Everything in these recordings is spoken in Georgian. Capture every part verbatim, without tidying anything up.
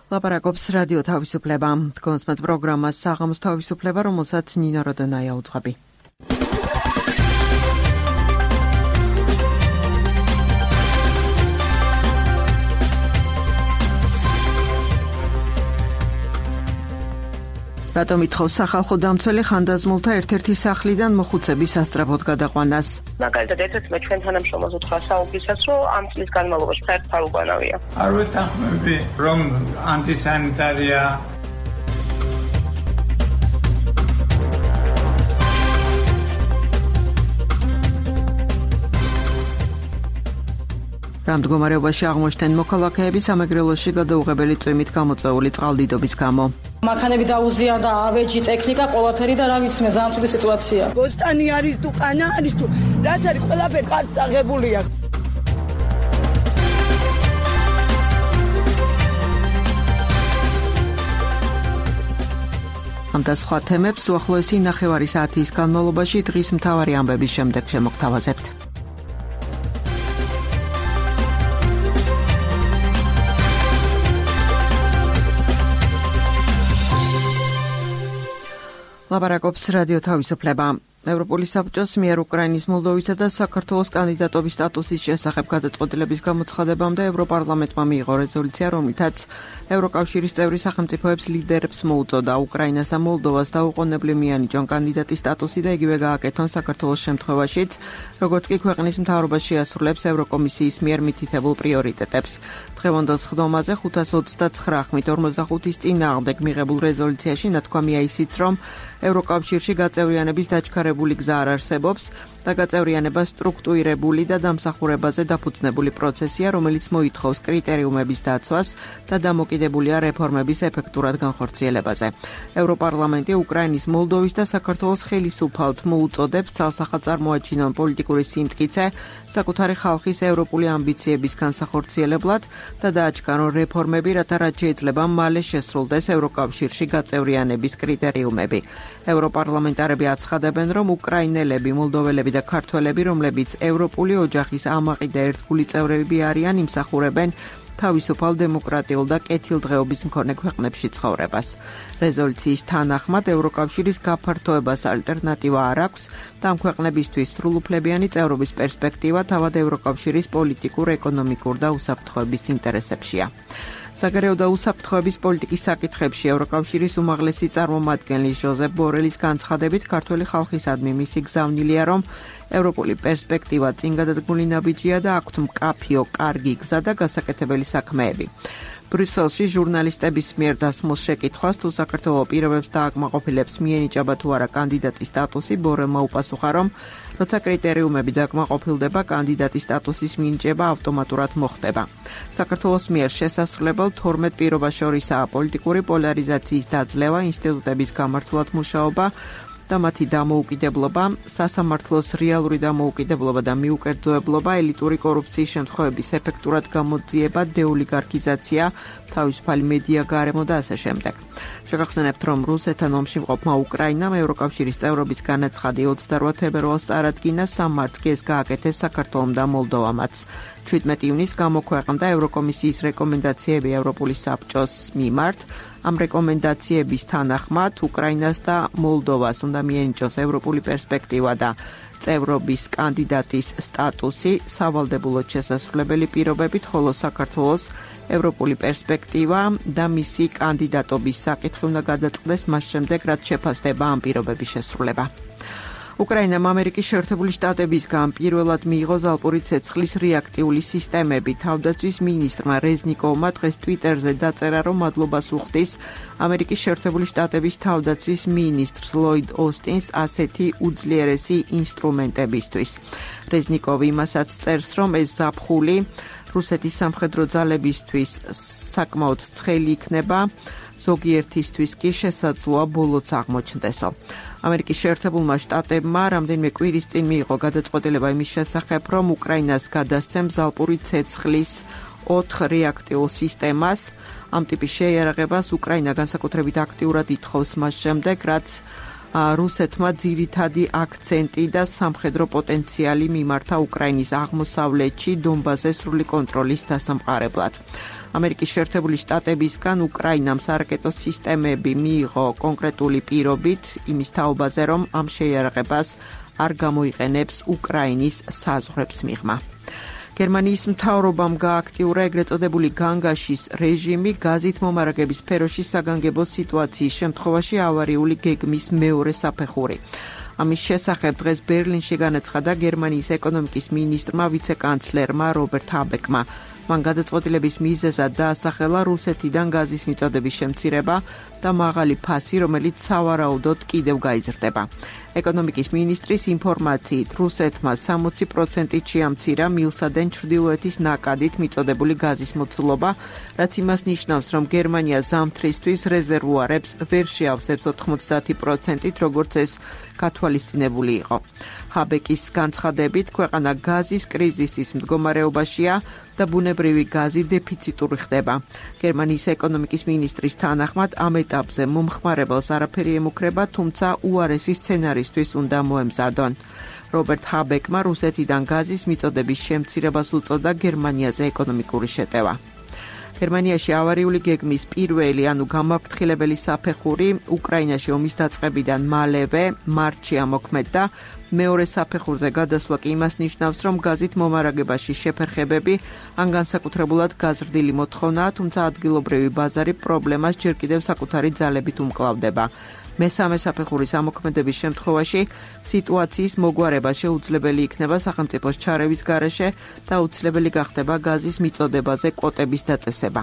ლაპარაკობს რადიო თავისუფლება. კონსმეთ პროგრამას საღამოს თავისუფლება, რომელსაც ნინო როდონაია უძღვები. რატომ ითხოვს სახალხო დამცველი ხანდაზმულთა ერთ-ერთი სახლიდან მოხუცების ასწრაფოდ გადაყვანას? მაგალითად, ერთ-ერთი მე ჩვენ თანამშრომელს უთხრა საუბრისას, რომ ამ წლის განმავლობაში ფერდთან უგვანავია. არ ვეთანხმები, რომ ანტისანიტარია. რამ მდგომარეობაში აღმოჩნდნენ მოქალაქეები სამეგრელოში გადაუღებელი წვიმით გამოწვეული წყალდიდობის გამო. მანქანები დაუზიანდა, ავეჯი, ტექნიკა, ყველაფერი და რა ვიცი მე, ძალიან ცუდი სიტუაცია. ბოსტანი არის თუ ყანა არის თუ რაც არის ყველაფერი კარგ აღებულია. ამ და სხვა თემებს უახლოესი ნახევარი საათის განმავლობაში დღის მთავარი ამბების შემდეგ შემოგთავაზებთ. ლაპარაკობს რადიო თავისუფლება. ევროპული საბჭოს მიერ უკრაინის, მოლდოვისა და საქართველოს კანდიდატობის სტატუსის შესახებ გადაწყვეტილების გამოცხადებამდე ევროპარლამენტმა მიიღო რეზოლუცია, რომლითაც ევროკავშირის წევრი სახელმწიფოებს ლიდერებს მოუწოდა უკრაინას და მოლდოვას დაუყოვნებლივ მიანიჭონ კანდიდატის სტატუსი და იგივე გააკეთონ საქართველოს შემთხვევაშიც, როგორც კი ქვეყნის მთავრობა შეასრულებს ევროკომისიის მიერ მითითებულ პრიორიტეტებს. დღევანდელ სხდომაზე ხუთას ოცდაცხრა ხმით ორმოცდახუთის წინააღმდეგ მიღებულ რეზოლუციაში ნათქვამია ისიც, რომ ევროკავშირში გაწევრიანების დაჩქარებული გზა არ არსებობს და გაწევრიანება სტრუქტურირებული და დამსახურებაზე დაფუძნებული პროცესია, რომელიც მოითხოვს კრიტერიუმების დაცვას და დამოკიდებულია რეფორმების ეფექტურად განხორციელებაზე. ევროპარლამენტი უკრაინის, მოლდოვის და საქართველოს ხელისუფალთ მოუწოდებს ცალსახად წარმოაჩინონ პოლიტიკური სიმტკიცე საკუთარი ხალხის ევროპული ამბიციების განსახორციელებლად და დააჩქარონ რეფორმები, რათა რაც შეიძლება მალე შესრულდეს ევროკავშირში გაწევრიანების კრიტერიუმები. ევროპარლამენტარები აცხადებენ, რომ უკრაინელები, მოლდოველები და ქართველები, რომლებიც ევროპული ოჯახის ამაყი და ერთგული წევრები არიან, იმსახურებენ თავისუფალ დემოკრატიულ და კეთილდღეობის მქონე ქვეყნებში ცხოვრებას. რეზოლუციის თანახმად ევროკავშირის გაფართოებას ალტერნატივა არ აქვს და ამ ქვეყნებისთვის სრულუფლებიანი წევრობის პერსპექტივა თავად ევროკავშირის პოლიტიკურ, ეკონომიკურ და უსაფრთხოების ინტერესებშია. საგარეო და უსაფრთხოების პოლიტიკის საკითხებში ევროკავშირის უმაღლესი წარმომადგენელი ჟოზეფ ბორელის განცხადებით, ქართველი ხალხისადმი მისი გზავნილია, რომ ევროპული პერსპექტივა წინგადადგმული ნაბიჯია და აქვთ მკაფიო, კარგი გზა და გასაკეთებელი საქმეები. ბრიუსელში ჟურნალისტების მიერ დასმულ შეკითხვას, თუ საქართველოს პირობებს დააკმაყოფილებს მიენიჭება თუ არა კანდიდატის სტატუსი, ბორელმა უპასუხა, რომ როცა კრიტერიუმები დააკმაყოფილდება, კანდიდატის სტატუსის მინიჭება ავტომატურად მოხდება. საქართველოს მიერ შესასრულებელ თორმეტ პირობას შორისაა პოლიტიკური პოლარიზაციის დაძლევა, ინსტიტუტების გამართულად მუშაობა და მათი დამოუკიდებლობა, სასამართლოს რეალური დამოუკიდებლობა და მიუკერძოებლობა, ელიტური კორუფციის შემთხვევების ეფექტურად გამოძიება, დეოლიგარქიზაცია, თავისუფალი მედია გარემო და ასე შემდეგ. შეგახსენებთ, რომ რუსეთთან ომში მყოფმა უკრაინამ ევროკავშირის წევრობის განაცხადი ოცდარვა თებერვალს წარადგინა, სამ მარტს კი ეს გააკეთეს საქართველომ და მოლდოვამაც. ჩვიდმეტი ივნისს გამოქვეყნდა ევროკომისიის რეკომენდაციები ევროპული საბჭოს მიმართ. ამ რეკომენდაციების თანახმად უკრაინას და მოლდოვას უნდა მიენიჭოს ევროპული პერსპექტივა და წევრობის კანდიდატის სტატუსი სავალდებულოდ შესასრულებელი პირობებით, ხოლო საქართველოს ევროპული პერსპექტივა და მისი კანდიდატობის საკითხი უნდა გადაწყდეს მას შემდეგ, რაც შეფასდება ამ პირობების შესრულება. უკრაინამ ამერიკის შეერთებული შტატებისგან პირველად მიიღო ზალპური ცეცხლის რეაქტიული სისტემები. თავდაცვის მინისტრმა რეზნიკოვმა დღეს ტვიტერზე დაწერა, რომ მადლობას უხდის ამერიკის შეერთებული შტატების თავდაცვის მინისტრს ლოიდ ოსტინს ასეთი უძლიერესი ინსტრუმენტებისთვის. რეზნიკოვი იმასაც წერს, რომ ეს ზაფხული რუსეთის სამხედრო ძალებისთვის საკმაოდ ცხელი იქნება, ზოგიერთისთვის კი შესაძლოა ბოლოც აღმოჩნდესო. ამერიკის შეერთებულმა შტატებმა რამდენიმე კვირის წინ მიიღო გადაწყვეტილება იმის შესახებ, რომ უკრაინას გადასცემს ზალპური ცეცხლის ოთხ რეაქტიულ სისტემას. ამ ტიპის შეიარაღებას უკრაინა განსაკუთრებით აქტიურად ითხოვს მას შემდეგ, რაც რუსეთმა ძირითადი აქცენტი და სამხედრო პოტენციალი მიმართა უკრაინის აღმოსავლეთში დონბასზე სრული კონტროლის დასამყარებლად. ამერიკის შეერთებული შტატებისგან უკრაინამ სარაკეტო სისტემები მიიღო კონკრეტული პირობით იმის თაობაზე, რომ ამ შეიარაღებას არ გამოიყენებს უკრაინის საზღვრებს მიღმა. გერმანიის მთავრობამ გააქტიურა ეგრეთ წოდებული განგაშის რეჟიმი გაზით მომარაგების სფეროში საგანგებო სიტუაციის შემთხვევაში ავარიული გეგმის მეორე საფეხური. ამის შესახებ დღეს ბერლინში განაცხადა გერმანიის ეკონომიკის მინისტრმა ვიცე-კანცლერმა რობერტ ჰაბეკმა. მან გადაწყვეტილების მიზეზად დაასახელა რუსეთიდან გაზის მიწოდების შემცირება და მაღალი ფასი, რომელიც სავარაუდოდ კიდევ გაიზრდება. ეკონომიკის მინისტრის ინფორმაციით, რუსეთმა სამოცი პროცენტით შეამცირა მილსადენ ჩრდილოეთის ნაკადით მიწოდებული გაზის მოცულობა, რაც იმას ნიშნავს, რომ გერმანია ზამთრისთვის რეზერვუარებს ვერ შეავსებს ოთხმოცდაათი პროცენტით, როგორც ეს გათვალისწინებული იყო. ჰაბეკის განცხადებით, ქვეყანა გაზის კრიზისის მდგომარეობაშია და ბუნებრივი გაზი დეფიციტური ხდება. გერმანიის ეკონომიკის მინისტრის თანახმად ამ ეტაპზე მომხმარებელს არაფერი ემუქრება, თუმცა უარესი სცენარისთვის უნდა მოემზადონ. რობერტ ჰაბეკმა რუსეთიდან გაზის მიწოდების შემცირებას უწოდა გერმანიაზე ეკონომიკური შეტევა. გერმანიაში ავარიული გეგმის პირველი, ანუ გამაფრთხილებელი საფეხური უკრაინაში ომის დაწყებიდან მალევე მარტში ამოქმედდა. მეორე საფეხურზე გადასვლა კი იმას ნიშნავს, რომ გაზით მომარაგებაში შეფერხებები ან განსაკუთრებულად გაზრდილი მოთხოვნაა, თუმცა ადგილობრივი ბაზარი პრობლემას ჯერ კიდევ საკუთარი ძალებით უმკლავდება. მესამე საფეხურის ამოქმედების შემთხვევაში სიტუაციის მოგვარება შეუძლებელი იქნება სახელმწიფოს ჩარევის გარეშე და აუცილებელი გახდება გაზის მიწოდებაზე კვოტების დაწესება.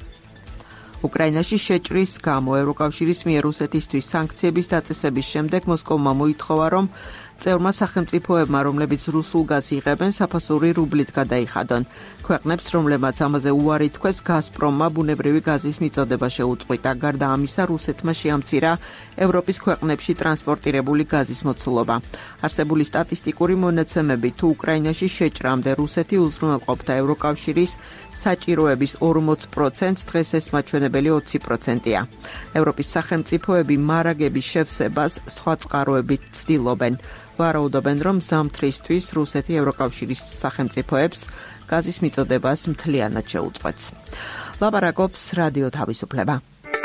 უკრაინაში შეჭრის გამო ევროკავშირის მიერ რუსეთისთვის სანქციების დაწესების შემდეგ მოსკოვმა მოითხოვა, რომ წევრმა სახელმწიფოებმა, რომლებიც რუსულ გაზს იღებენ, საფასური რუბლით გადაიხადონ. ქვეყნებს, რომლებმაც ამაზე უარი თქვეს, გაზპრომმა ბუნებრივი გაზის მიწოდება შეუწყვიტა. გარდა ამისა, რუსეთმა შეამცირა ევროპის ქვეყნებში ტრანსპორტირებული გაზის მოცულობა. არსებული სტატისტიკური მონაცემებით, თუ უკრაინაში შეჭრამდე რუსეთი უზრუნველყოფდა ევროკავშირის საჭიროების ორმოც პროცენტს, დღეს ეს მაჩვენებელი ოცი პროცენტია. ევროპის სახელმწიფოები მარაგების შევსებას სხვა წყაროებით ცდილობენ. ვარაუდობენ, რომ ზამთრისთვის რუსეთი ევროკავშირის სახელმწიფოებს გაზის მიწოდებას მთლიანად შეუწყვეტს. ლაპარაკობს რადიო თავისუფლება.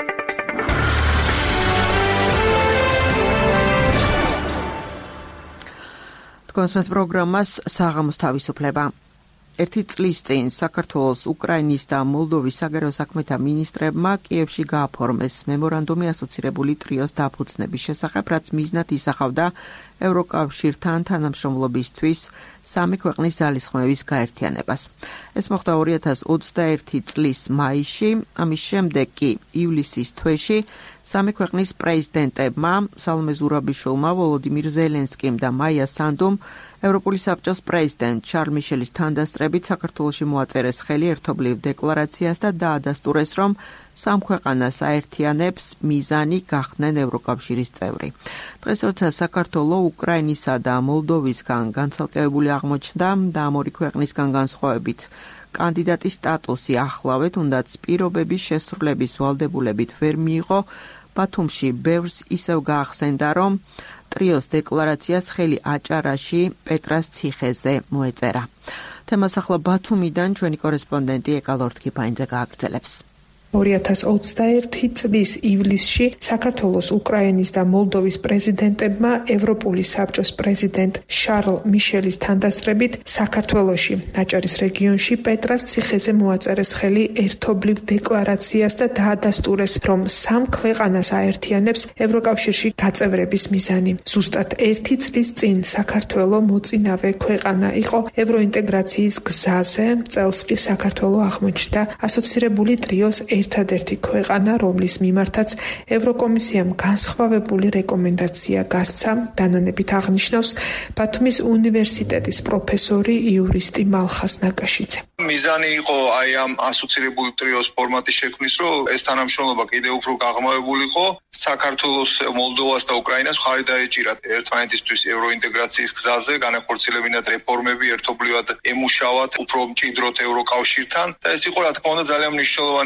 თქვენს პროგრამას საღამოს თავისუფლება. ერთი წლის წინ საქართველოს, უკრაინის და მოლდოვის საგარეო საქმეთა მინისტრებმა კიევში გააფორმეს მემორანდუმი ასოცირებული ტრიოს დაფუძნების შესახებ, რაც მიზნად ისახავდა ევროკავშირთან თანამშრომლობისთვის სამი ქვეყნის ძალისხმევის გაერთიანებას. ეს მოხდა ორი ათას ოცდაერთი წლის მაისში, ამის შემდეგ კი ივლისის თვეში სამი ქვეყნის პრეზიდენტებმა, სალომე ზურაბიშვილმა, ვოლოდიმირ ზელენსკიმ და მაია სანდუმ, ევროპული საბჭოს პრეზიდენტ შარლ მიშელის თანდასწრებით საქართველოში მოაწერეს ხელი ერთობლივ დეკლარაციას და დაადასტურეს, რომ სამ ქვეყანას აერთიანებს მიზანი გახდნენ ევროკავშირის წევრი. დღეს, როცა საქართველო უკრაინისა და მოლდოვისგან განცალკევებული აღმოჩნდა და ამ ორი ქვეყნისგან განსხვავებით კანდიდატის სტატუსი ახლავე, თუნდაც პირობების შესრულების ვალდებულებით ვერ მიიღო, ბათუმში ბევრს ისევ გაახსენდა, რომ ტრიოს დეკლარაციას ხელი აჭარაში პეტრას ციხეზე მოეწერა. თემას ახლა ბათუმიდან ჩვენი კორესპონდენტი ეკალორთქიფაინძე გააგრძელებს. ორი ათას ოცდაერთი წლის ივლისში საქართველოს, უკრაინის და მოლდოვის პრეზიდენტებმა ევროპული საბჭოს პრეზიდენტ შარლ მიშელის თანდასწრებით საქართველოში, აჭარის რეგიონში პეტრას ციხეზე მოაწერეს ხელი ერთობლივ დეკლარაციას და დაადასტურეს, რომ სამ ქვეყანას აერთიანებს ევროკავშირში გაწევრების მიზანი. ზუსტად ერთი წლის წინ საქართველო მოწინავე ქვეყანა იყო ევროინტეგრაციის გზაზე, წელს კი საქართველო აღმოჩნდა ასოცირებული ტრიოს ერთადერთი ქვეყანა, რომლის მიმართაც ევროკომისიამ განსხვავებული რეკომენდაცია გასცა, დანანებით აღნიშნავს ბათუმის უნივერსიტეტის პროფესორი იურისტი მალხას ნაკაშიძე. მიზანი იყო აი ამ ასოცირებული ტრიოს ფორმატის შექმნის, რომ ეს თანამშრომლობა კიდევ უფრო გაღრმავებულიყო, საქართველოს, მოლდოვას და უკრაინას მხარი დაეჭირათ ერთმანეთისთვის ევროინტეგრაციის გზაზე, განახორციელებინათ რეფორმები, ერთობლივად ემუშავათ უფრო მჭიდროდ ევროკავშირთან და ეს იყო, რა თქმა უნდა, ძალიან მნიშვნელოვანი ფორმატი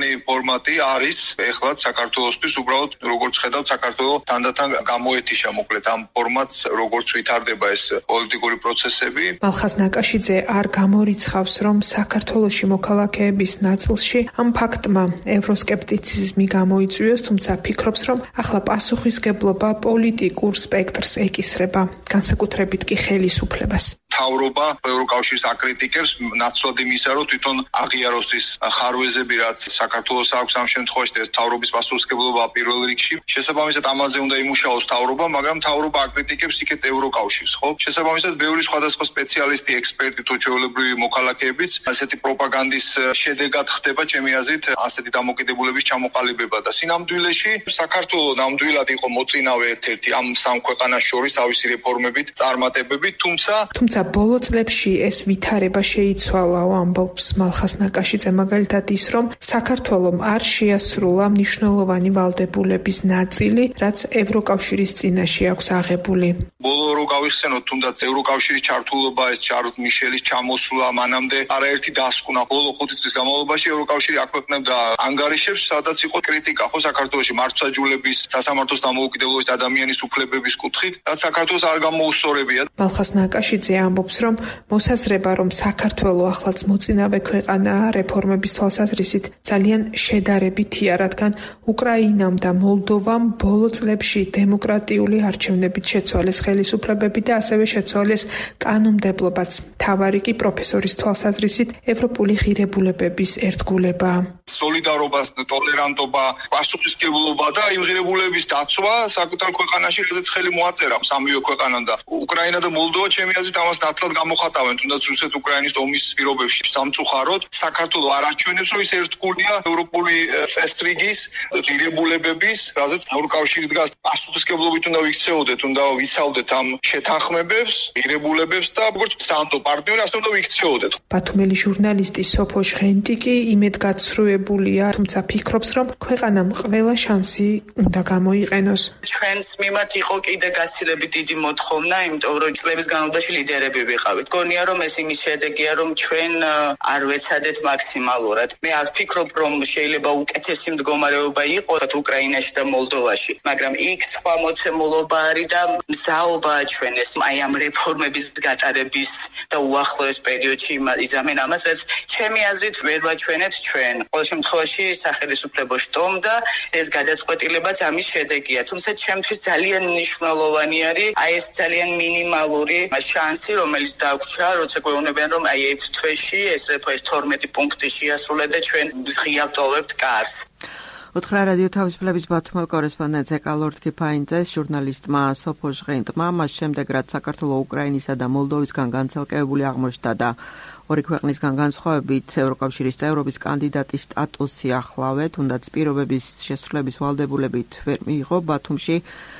ფორმატი არის ეხლა საქართველოსთვის უბრალოდ როგორც ხედავთ საქართველოს თანდათან გამოეთიშა მოკლედ ამ ფორმატს როგორც ვითარდება ეს პოლიტიკური პროცესები. მალხაზ ნაკაშიძე არ გამორიცხავს რომ საქართველოში მოქალაქეების ნაწილში ამ ფაქტმა ევროსკეპტიციზმი გამოიწვიოს, თუმცა ფიქრობს რომ ახლა პასუხისგებლობა პოლიტიკურ სპექტრს ეკისრება, განსაკუთრებით კი ხელისუფლებას. თავრობა ევროკავშირის აკრიტიკებს ნაცვლად იმისა, რომ თვითონ აღიაროს ის ხარვეზები, რაც საქართველოს აქვს ამ შემთხვევაში, ეს თავრობის პასუხისმგებლობა პირველ რიგში. შესაბამისად ამაზე უნდა იმუშაოს თავრობა, მაგრამ თავრობა აკრიტიკებს იქეთ ევროკავშირს, ხო? შესაბამისად ბევრი სხვადასხვა სპეციალისტი, ექსპერტი თუ ჩვეულებრივი მოქალაქეებიც ასეთი პროპაგანდის შედეგად ხდება ჩემი აზრით ასეთი დამოკიდებულების ჩამოყალიბება და სინამდვილეში საქართველოს ნამდვილად იყო მოწინავე ერთ-ერთი ამ სამ ქვეყანას შორის თავისი რეფორმებით, წარმატებებით, თუმცა თუმცა ბოლო წლებში ეს ვითარება შეიცვალა, ამბობს მალხაზ ნაკაშიძე, მაგალითად ის, რომ საქართველომ არ შეასრულა მნიშვნელოვანი ვალდებულების ნაწილი, რაც ევროკავშირის წინაშე აქვს აღებული. ბოლო რო გავიხსენოთ, თუნდაც ევროკავშირის ჩართულობა, ეს შარლ მიშელის ჩამოსვლა, მანამდე არაერთი დასკვნა ბოლო ხუთი წლის განმავლობაში ევროკავშირი აქვეყნებდა ანგარიშებს, სადაც იყო კრიტიკა ხო საქართველოში მართლმსაჯულების, სასამართლოს დამოუკიდებლობის, ადამიანის უფლებების კუთხით, რაც საქართველოს არ გამოუსწორებია. მალხაზ ნაკაშიძე ამბობს, რომ მოსაზრება, რომ საქართველო ახლაც მოწინავე ქვეყანაა რეფორმების თვალსაზრისით ძალიან შედარებითია, რადგან უკრაინამ და მოლდოვამ ბოლო წლებში დემოკრატიული არჩევნებით შეცვალეს ხელისუფლებები და ასევე შეცვალეს კანონმდებლობაც. მთავარი კი პროფესორის თვალსაზრისით ევროპული ღირებულებების ერთგულებაა. სოლიდარობა, ტოლერანტობა, პასუხისმგებლობა და იმ ღირებულებების დაცვა საკუთარ ქვეყანაში, რაზეც ხელი მოაწერა სამივე ქვეყანამ და უკრაინა და მოლდოვა ჩემი აზრით ამას ნათლად გამოხატავენ, თუნდაც რუსეთ-უკრაინის ომის პირობებში სამწუხაროდ საქართველო არ აჩვენებს, რომ ის ერთგულია ევროპული წესრიგის ღირებულებების, რაზეც ევროკავშირი დგას. პასუხისმგებლობით უნდა ვიქცეოდეთ, უნდა ვიცავდეთ ამ შეთანხმებებს, ღირებულებებს და როგორც სანდო პარტნიორი ასე უნდა ვიქცეოდეთ. ბათუმელი ჟურნალისტი სოფო ჟღენტი კი იმედგაცრუებულია, თუმცა ფიქრობს, რომ ქვეყანამ ყველა შანსი უნდა გამოიყენოს. ჩვენს მიმართ იყო კიდე გაცილებით დიდი მოთხოვნა, იმიტომ რომ წლების განმავლობაში ლიდერები ვიყავით. გონია რომ ეს იმის შედეგია, რომ ჩვენ არ ვეცადეთ მაქსიმალურად. მე არ ვფიქრობ, რომ შეიძლება უკეთესი მდგომარეობა იყოს უკრაინაში და მოლდოვაში, მაგრამ იქ სხვა მოცემულობა არის და მზაობა ჩვენეს აი ამ რეფორმების გატარების და უახლოეს პერიოდში იზამენ ამას, რაც ჩემი აზრით ვერ ვაჩვენებთ ჩვენ. ყოველ შემთხვევაში სახელმწიფო შტომ და ეს გადაწყვეტილებაც ამის შედეგია. თუმცა ჩემთვის ძალიან მნიშვნელოვანი არის აი ეს ძალიან მინიმალური შანსი, რომელიც დაგვრჩა, როცა გვეუბნებიან, რომ აი ექვს თვეში ეს ეს თორმეტი პუნქტი შეასრულეთ და ჩვენ ღია ვტოვებთ კარს. უთხრა რადიო თავისუფლების ბათუმელ კორესპონდენტს ეკალორდ კიფაინძეს, ჟურნალისტმა სოფო ჟღენტმა, მას შემდეგ რაც საქართველოს, უკრაინისა და მოლდოვისგან განცალკევებული აღმოჩნდა და ორი ქვეყნისგან განსხვავებით ევროკავშირის წევრობის კანდიდატის სტატუსი ახლავე, თუნდაც პირობების შესრულების ვალდებულებით ვერ მიიღო, ბათუმში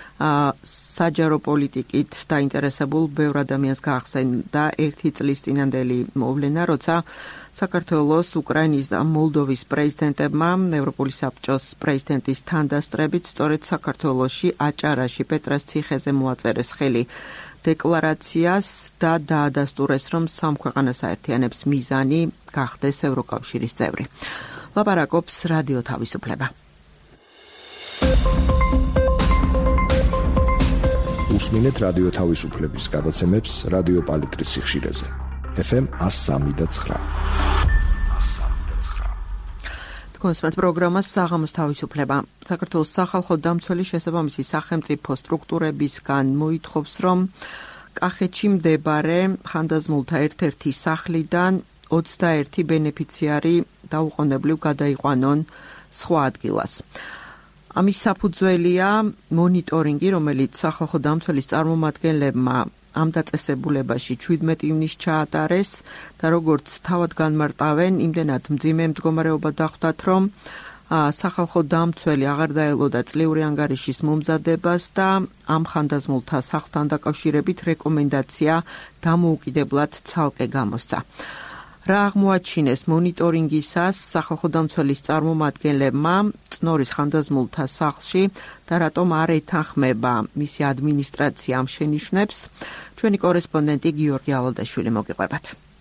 საჯარო პოლიტიკით დაინტერესებულ ბევრ ადამიანს გაახსენდა ერთი წლის წინანდელი მოვლენა, როცა საქართველოს, უკრაინის და მოლდოვის პრეზიდენტებმა ევროპული საბჭოს პრეზიდენტის თანდასწრებით სწორედ საქართველოში აჭარაში პეტრას ციხეზე მოაწერეს ხელი დეკლარაციას და დაადასტურეს, რომ სამ ქვეყანას აერთიანებს მიზანი გახდეს ევროკავშირის წევრი. ლაპარაკობს რადიო თავისუფლება. უსმინეთ რადიო თავისუფლების გადაცემებს რადიო პალიტრის სიხშირეზე. ეფ ემ one oh three point nine. კონსპект პროგრამას საღამოს თავისუფლება. საქართველოს სახალხო დამცველი შესაბამისი სახელმწიფო სტრუქტურებისგან მოითხოვს, რომ კახეთში მდებარე ხანდაზმულთა ერთ-ერთი სახლიდან ოცდაერთი ბენეფიციარი დაუყოვნებლივ გადაიყვანონ სხვა ადგილას. ამის საფუძველია მონიტორინგი, რომელიც სახალხო დამცველის წარმომადგენლებმა ამ დაწესებულებაში შვიდმეტი ივნის ჩაატარეს და როგორც თავად განმარტავენ, იმდენად მძიმე მდგომარეობა დახვდათ, რომ სახალხო დამცველი აღარ დაელოდა წლიური ანგარიშის მომზადებას და ამ ხანდაზმულთა სახლთან დაკავშირებით რეკომენდაცია დამოუკიდებლად ცალკე გამოსცა. რა აღმოაჩინეს მონიტორინგისას სახალხო დამცველის წარმომადგენლებმა წნორის ხანდაზმულთა სახლში და რატომ არ ეთანხმება მისი ადმინისტრაცია ამ შენიშვნებს, ჩვენი კორესპონდენტი გიორგი ალადაშვილი მოგიყვებათ.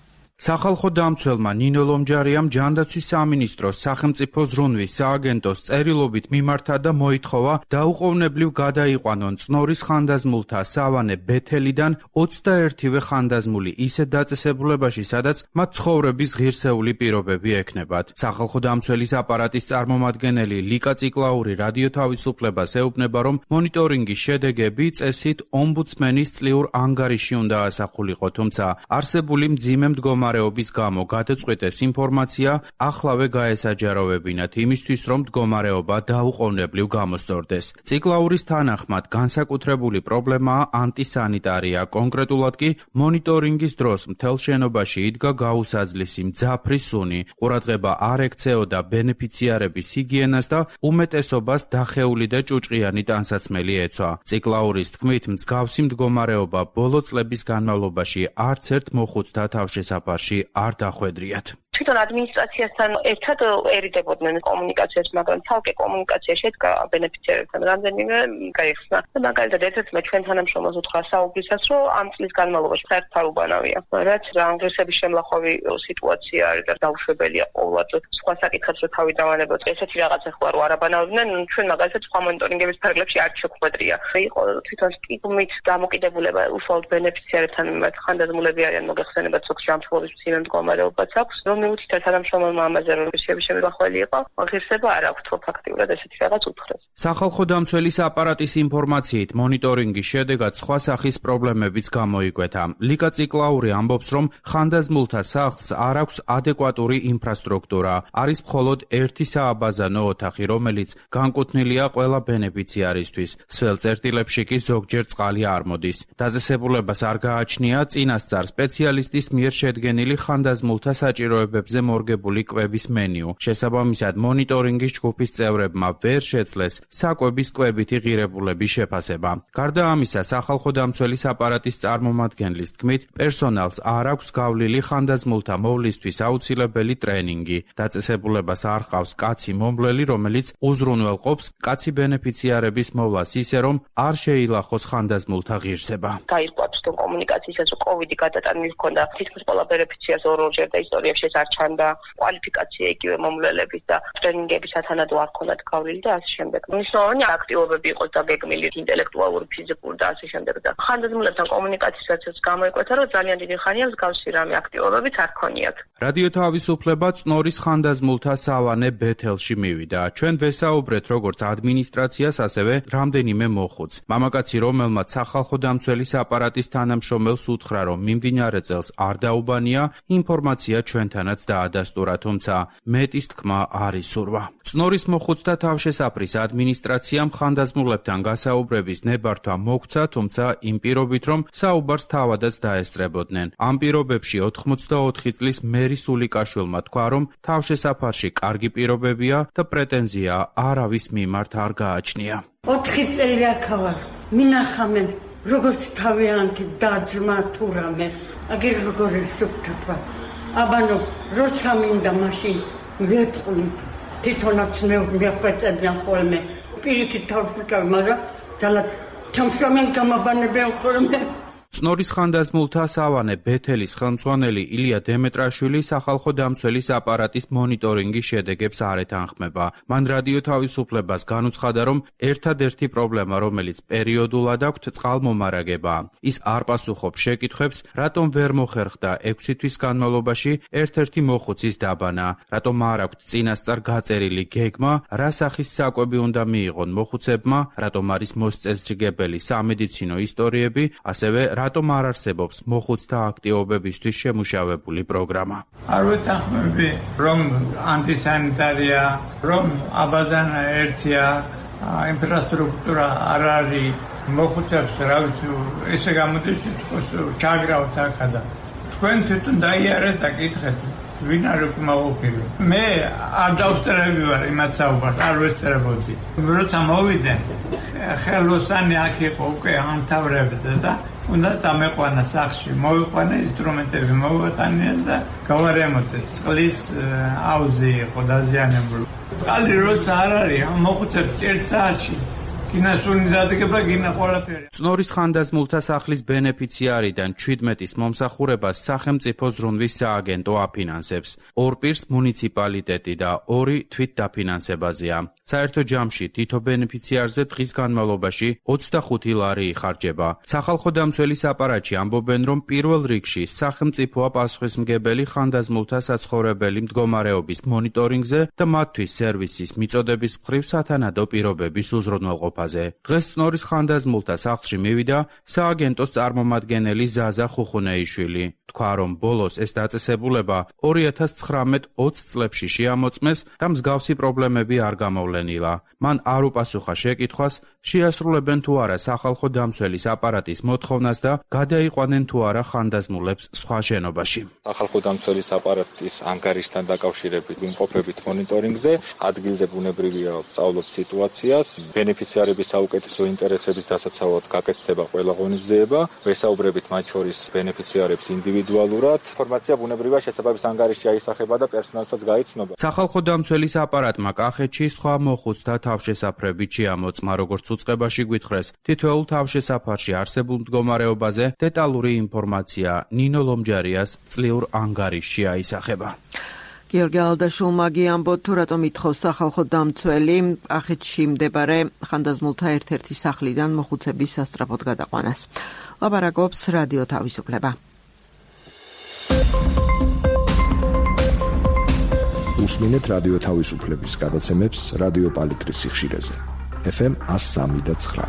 სახალხო დამცველმა ნინო ლომჯარიამ ჯანდაცვის სამინისტროს სახელმწიფო ზრუნვის სააგენტოს წერილობით მიმართა და მოითხოვა დაუყოვნებლივ გადაიყვანონ წნორის ხანდაზმულთა სავანე ბეთელიდან ოცდაერთივე ხანდაზმული ისეთ დაწესებულებაში, სადაც მათ ცხოვრების ღირსეული პირობები ექნებათ. სახალხო დამცველის აპარატის წარმომადგენელი ლიკა ციკლაური რადიო თავისუფლებას ეუბნება, რომ მონიტორინგის შედეგები წესით ომბუდსმენის წლიურ ანგარიში უნდა ასახულიყო, თუმცა არსებული მძიმე მდგომარეობის გამო გადაწყვეტეს ინფორმაცია ახლავე გაესაჯაროვებინათ იმისთვის, რომ მდგომარეობა დაუყოვნებლივ გამოსწორდეს. ციკლაურის თანახმად განსაკუთრებული პრობლემაა ანტისანიტარია, კონკრეტულად კი მონიტორინგის დროს მთელ შენობაში იდგა გაუსაძლისი მძაფრი სუნი, ყურადღება არ ექცეოდა ბენეფიციარების ჰიგიენას და უმეტესობას დახეული და ჭუჭყიანი ტანსაცმელი ეცვა. ციკლაურის თქმით, მსგავსი მდგომარეობა ბოლო წლების განმავლობაში არც ერთ მოხუცთა თავშესაფარში არ დახვედრიათ. თვითონ ადმინისტრაციასთან ერთად ერიდებოდნენ კომუნიკაციას, მაგრამ თალკე კომუნიკაცია შედგა ბენეფიციარებთან რამდენიმე გაიხსნა. და მაგალითად ერთ-ერთმა ჩვენ თანამშრომელს უთხრა საუბრისას, რომ ამ წლის განმავლობაში საერთოდ უბანავია. რაც რა ანგრესების შემლახვევი სიტუაცია არის და დაუშვებელია ყოველად სხვა საკითხებს რო თავი დავანებოთ. ესეთი რაღაცა ხო არ არაბანავდნენ, ჩვენ მაგალითად სხვა მონიტორინგების ფარგლებში არ შეხვედრია. იყო თვითონ სტიგმით დამოკიდებულება უშუალოდ ბენეფიციარებთან მიმართ ხანდაზმულები არიან მოგეხსენებათ ზოგ ჯანმრთელობის მძიმე მდგომარეობაც აქვს. მიუთითებს თანამშრომელმა ამაზე რომ შეები შემიხველი იყო, ღირსება არ აქვს თო ფაქტიურად ესეთი რაღაც უთხრეს. სახალხო დამცველის აპარატის ინფორმაციით მონიტორინგის შედეგად სხვა სახის პრობლემებიც გამოიკვეთა. ლიკა ციკლაური ამბობს, რომ ხანდაზმულთა სახლს არ აქვს ადეკვატური ინფრასტრუქტურა. არის მხოლოდ ერთი სააბაზანო ოთახი, რომელიც განკუთვნილია ყველა ბენეფიციარისთვის. სველ წერტილებში კი ზოგჯერ წყალი არ მოდის. დაწესებულებას არ გააჩნია წინასწარ სპეციალისტის მიერ შედგენილი ხანდაზმულთა საჭიროებებზე მორგებული კვების მენიუ. შესაბამისად, მონიტორინგის ჯგუფის წევრებმა ვერ შეძლეს საკვების კვებითი ღირებულების შეფასება. გარდა ამისა, სახალხო დამცველის აპარატის წარმომადგენლის თქმით, პერსონალს არ აქვს გავლილი ხანდაზმულთა მოვლისთვის აუცილებელი ტრენინგი. დაწესებულებას არ ჰყავს კაცი მომვლელი, რომელიც უზრუნველყოფს კაცი ბენეფიციარების მოვლას ისე, რომ არ შეილახოს ხანდაზმულთა ღირსება. გაირკვათ თვითონ კომუნიკაციისას, რომ კოვიდი გადატანილი ჰქონდა თითქმის ყველა ბენეფიციარს ორ-ორჯერ და ისტორიებში არ ჩანდა კვალიფიკაცია იგივე მომვლელების და ტრენინგების სათანადო არ ქონდათ გავლილი და ასე შემდეგ. მნიშვნელოვანი აქტივობები იყო დაგეგმილი ინტელექტუალური, ფიზიკური და ასე შემდეგ და ხანდაზმულებთან კომუნიკაციისას გამოიკვეთა, რომ ძალიან დიდი ხანია მსგავსი რამე აქტივობებიც არ ქონიათ. რადიო თავისუფლება წნორის ხანდაზმულთა სავანე ბეთელში მივიდა. ჩვენ ვესაუბრეთ როგორც ადმინისტრაციას, ასევე რამდენიმე მოხუცს. მამაკაცი, რომელმაც სახალხო დამცველის აპარატის თანამშრომელს უთხრა, რომ მიმდინარე წელს არ დაუბანია, ინფორმაცია ჩვენთანაც დაადასტურა, თუმცა მეტის თქმა არ ისურვა. წნორის მოხუცთა თავშესაფრის ადმინისტრაციამ ხანდაზმულებთან გასაუბრების ნებართვა მოგცა, თუმცა იმ პირობით, რომ საუბარს თავადაც დაესწრებოდნენ. ამ პირობებში ოთხმოცდაოთხი წლის მერი სულიკაშვილმა თქვა, რომ თავშესაფარში კარგი პირობებია და პრეტენზია არავის მიმართ არ გააჩნია. ოთხი წელი აქ ვარ. მინახამენ როგორც თავიანთი დაძმა თუ რამე. აგერ როგორ სუფთა. აბანო როცა მინდა მაშინ ვეთყვი თვითონაც მე მეხვეწებიან ხოლმე პირიქით თავს ვიკავ, მაგრამ ძალად თამშრომენ გამაბანებიან ხოლმე. წნორის ხანდაზმულთა სავანე ბეთელის ხელმძღვანელი ილია დემეტრაშვილი სახალხო დამცველის აპარატის მონიტორინგის შედეგებს არ ეთანხმება. მან რადიო თავისუფლებას განუცხადა, რომ ერთადერთი პრობლემა, რომელიც პერიოდულად აქვთ, წყალმომარაგება. ის არ პასუხობს შეკითხვებს, რატომ ვერ მოხერხდა ექვსი თვის განმავლობაში ერთ-ერთი მოხუცის დაბანა, რატომ არ აქვთ წინასწარ გაწერილი გეგმა, რა სახის საკვები უნდა მიიღონ მოხუცებმა, რატომ არის მოსწესრიგებელი სამედიცინო ისტორიები, ასევე რატომ არ არსებობს მოხუცთა აქტივობებისთვის შემუშავებული პროგრამა. არ ვეთანხმები, რომ ანტისანიტარია, რომ აბაზანა ერთია, ინფრასტრუქტურა არ არის, მოხუცებს რა ვიცი, ესე გამოდის თქოს ჩაგრავთ აქა და თქვენ თვითონ დაიარეთ და კითხეთ. ვინ არ უკმაყოფილო. მე არ დავსწრები ვარ იმათ საუბარს, არ ვესწრებოდი. როცა მოვიდე, ხელოსანი აქ იყო უკვე ამთავრებდა და უნდა დამეყვანა სახლში, მოვიყვანა ინსტრუმენტები, მოვატანია და გავარემონტეთ. წყლის აუზი იყო დაზიანებული. წყალი როცა არ არის, მოხუცებს ერთ საათში გინა სუნი დადგება, გინა ყველაფერი. წნორის ხანდაზმულთა სახლის ბენეფიციარიდან ჩვიდმეტის მომსახურებას სახელმწიფო ზრუნვის სააგენტო აფინანსებს. ორ პირს მუნიციპალიტეტი და ორი თვითდაფინანსებაზეა. საერთო ჯამში თითო ბენეფიციარზე დღის განმავლობაში ოცდახუთი ლარი იხარჯება. სახალხო დამცველის აპარატში ამბობენ, რომ პირველ რიგში სახელმწიფოა პასუხისმგებელი ხანდაზმულთა საცხოვრებელი მდგომარეობის მონიტორინგზე და მათთვის სერვისის მიწოდების მხრივ სათანადო პირობების უზრუნველყოფაზე. დღეს წნორის ხანდაზმულთა სახლში მივიდა სააგენტოს წარმომადგენელი ზაზა ხუხუნეიშვილი. თქვა, რომ ბოლოს ეს დაწესებულება ორი ათას ცხრამეტ ოცი წლებში შეამოწმეს და მსგავსი პრობლემები არ გამოვლენილა. მან არ უპასუხა შეკითხვას, შეასრულებენ თუ არა სახალხო დამცველის აპარატის მოთხოვნას და გადაიყვანენ თუ არა ხანდაზმულებს სხვა შენობაში. სახალხო დამცველის აპარატის ანგარიშთან დაკავშირებით იმყოფებით მონიტორინგზე, ადგილზე ბუნებრივია ვსწავლობთ სიტუაციას, ბენეფიციარების საუკეთესო ინტერესების დასაცავად გაკეთდება ყველა ღონისძიება, ვესაუბრებით მათ შორის ბენეფიციარებს ინდივიდუალურად. ინფორმაცია ბუნებრივია შესაბამის ანგარიშში აისახება და პერსონალსაც გაიცნობა. სახალხო დამცველის აპარატმა კახეთში სხვა მოხუცთა თავშესაფრებით შეამოწმა, როგორც უწყებაში გვითხრეს. თითოეულ თავშესაფარში არსებულ მდგომარეობაზე დეტალური ინფორმაცია ნინო ლომჯარიას წლიურ ანგარიშში აისახება. გიორგი ალდაშულმა გიამბოთ, თუ რატომ ითხოვს სახალხო დამცველი კახეთში მდებარე ხანდაზმულთა ერთ-ერთი სახლიდან მოხუცების სასწრაფოდ გადაყვანას. ლაპარაკობს რადიო თავისუფლება. უსმინეთ რადიო თავისუფლების გადაცემებს რადიო პალიტრის სიხშირეზე. ეფ ემ ას სამი და ცხრა.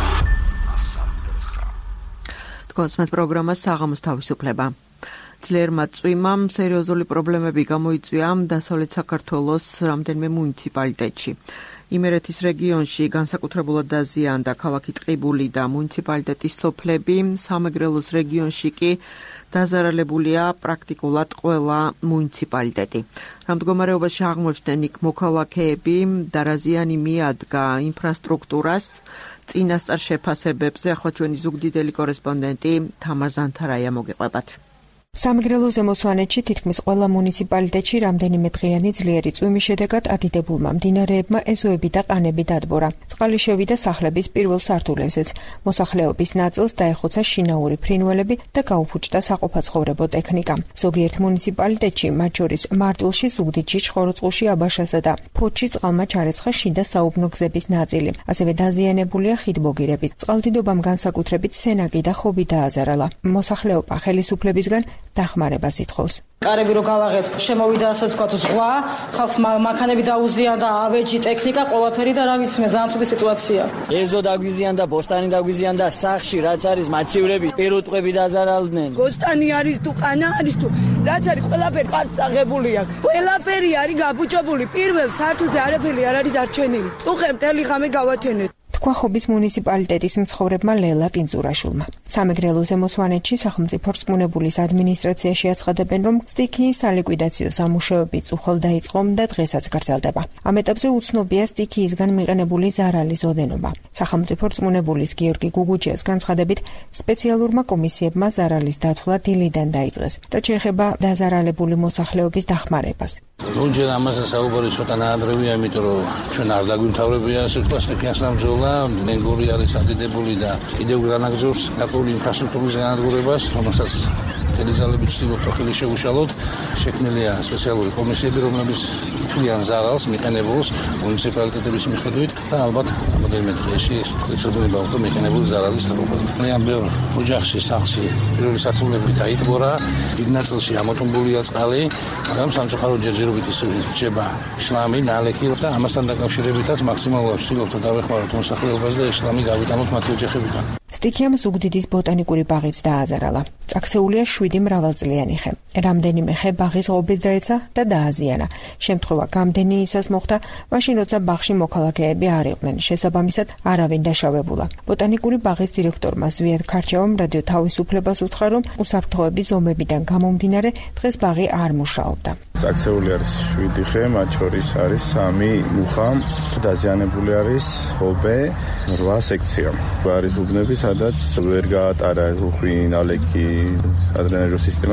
თქვენს პროგრამას საღამოს თავისუფლება. ძლიერმა წვიმამ სერიოზული პრობლემები გამოიწვია დასავლეთ საქართველოს რამდენიმე მუნიციპალიტეტში. იმერეთის რეგიონში განსაკუთრებულად დაზიანდა ქალაქი ტყიბული და მუნიციპალიტეტის სოფლები, სამეგრელოს რეგიონში კი დაზარალებულია პრაქტიკულად ყველა მუნიციპალიტეტი. რა მდგომარეობაში აღმოჩნდნენ იქ მოქალაქეები და რა ზიანი მიადგა ინფრასტრუქტურას, წინასწარ შეფასებებზე ახლა ჩვენი ზუგდიდელი კორესპონდენტი თამარ ზანთარაია მოგიყვებათ. სამეგრელოზე მოსვანეთში თითქმის ყველა მუნიციპალიტეტში რამდენიმე დღიანი ძლიერი წვიმის შედეგად ადიდებულმა მდინარეებმა ეზოები და ყანები დადბორა. წყალი შევიდა სახლების პირველ სართულებზეც. მოსახლეობის ნაწილს დაეხოცა შინაური ფრინველები და გაუფუჭდა საყოფაცხოვრებო ტექნიკა. ზოგიერთ მუნიციპალიტეტში, მათ შორის მარტვილში, ზუგდიდში, ჩხოროწყუში, აბაშაზე და ფოთში წყალმა ჩარეცხა შიდა საუბნო გზების ნაწილი. ასევე დაზიანებულია ხიდბოგირები. წყალდიდობამ განსაკუთრებით სენაკი და ხობი დააზარალა. მოსახლეობა ხელისუფლებისგან დახმარებას ითხოვს. კარები რო გავაღეთ, შემოვიდა ასე ვთქვათ ზღვა, ხალხს მანქანები დაუზიანდა, ავეჯი, ტექნიკა, ყველაფერი და რა ვიცი მე, ძალიან ცუდი სიტუაცია. ეზო დაგვიზიანდა, ბოსტანი დაგვიზიანდა, სახში რაც არის მაცევრები, პირუტყვები დაზარალდნენ. ბოსტანი არის თუ ყანა არის თუ რაც არის ყველაფერი ყარც აღებული აქვს. ყველაფერი არის გაბუჭებული. პირველ სართულზე არაფერი არ არის დარჩენილი. წუხე მთელი ღამე გავათენეთ. თქვა ხობის მუნიციპალიტეტის მცხოვრებმა ლელა კინძურაშვილმა. სამეგრელოზე მოსვანეთში სახელმწიფო რწმუნებულის ადმინისტრაციაში აცხადებენ, რომ სტიქიის სალიკვიდაციო სამუშაოები უხელ დაიწყო და დღესაც გრძელდება. ამ ეტაპზე უცნობია სტიქიისგან მიყენებული ზარალის ოდენობა. სახელმწიფო რწმუნებულის გიორგი გუგუჯიას განცხადებით, სპეციალურმა კომისიებმა ზარალის დათვლა დილიდან დაიწყეს. რაც შეეხება დაზარალებული მოსახლეობის დახმარებას. ნუჯერ ამაზე საუბარი ცოტა ნაადრევია, იმიტომ რომ ჩვენ არ დაგვიმთავრებია ასე თქვა სტიქიის სამშობლო. ნეგური არის ადიდებული და კიდევ განაგზავს კარტული ინფრასტრუქტურის განადგურებას, რომელსაც ტელეზალები ცდილობთ ხელი შეუშალოთ. შექმნილია სპეციალური კომისიები, რომლებიც ითვლიან ზარალს მიყენებულს მუნიციპალიტეტების მიხედვით და ალბათ რამოდენიმე დღეში შეწყვეტილება უკვე მიყენებული ზარალის დაკავება. ძალიან ბევრ ოჯახში სახლში პირველი სართულები დაიტბორა, დიდ ნაწილში ამოწმებულია წყალი, მაგრამ სამწუხაროდ ჯერჯერობით ისე რჩება შლამი, ნალექი და ამასთან დაკავშირებითაც მაქსიმალურად ვცდილობთ დავეხმაროთ მოსახლეობას და შლამი გავიტანოთ მათი ოჯახებიდან. სტიქიამ ზუგდიდის ბოტანიკური ბაღიც დააზარალა. წაქცეულია შვიდი მრავალწლიანი ხე. რამდენიმე ხე ბაღის ღობეს დაეცა და დააზიანა. შემთხვევა გამდენი ისას მოხდა, მაშინ როცა ბაღში მოქალაქეები არ იყვნენ. შესაბამისად, არავინ დაშავებულა. ბოტანიკური ბაღის დირექტორმა ზვიად ქარჩევამ რადიო თავისუფლებას უთხრა, რომ უსაფრთხოების ზომებიდან გამომდინარე დღეს ბაღი არ მუშაობდა. წაქცეული არის შვიდი ხე, მათ შორის არის სამი მუხა, დაზიანებული არის ღობე, რვა სექცია. არის უბნები, სადაც ვერ გაატარა უხვი, ნალექი, ადრენაჟო სისტემა.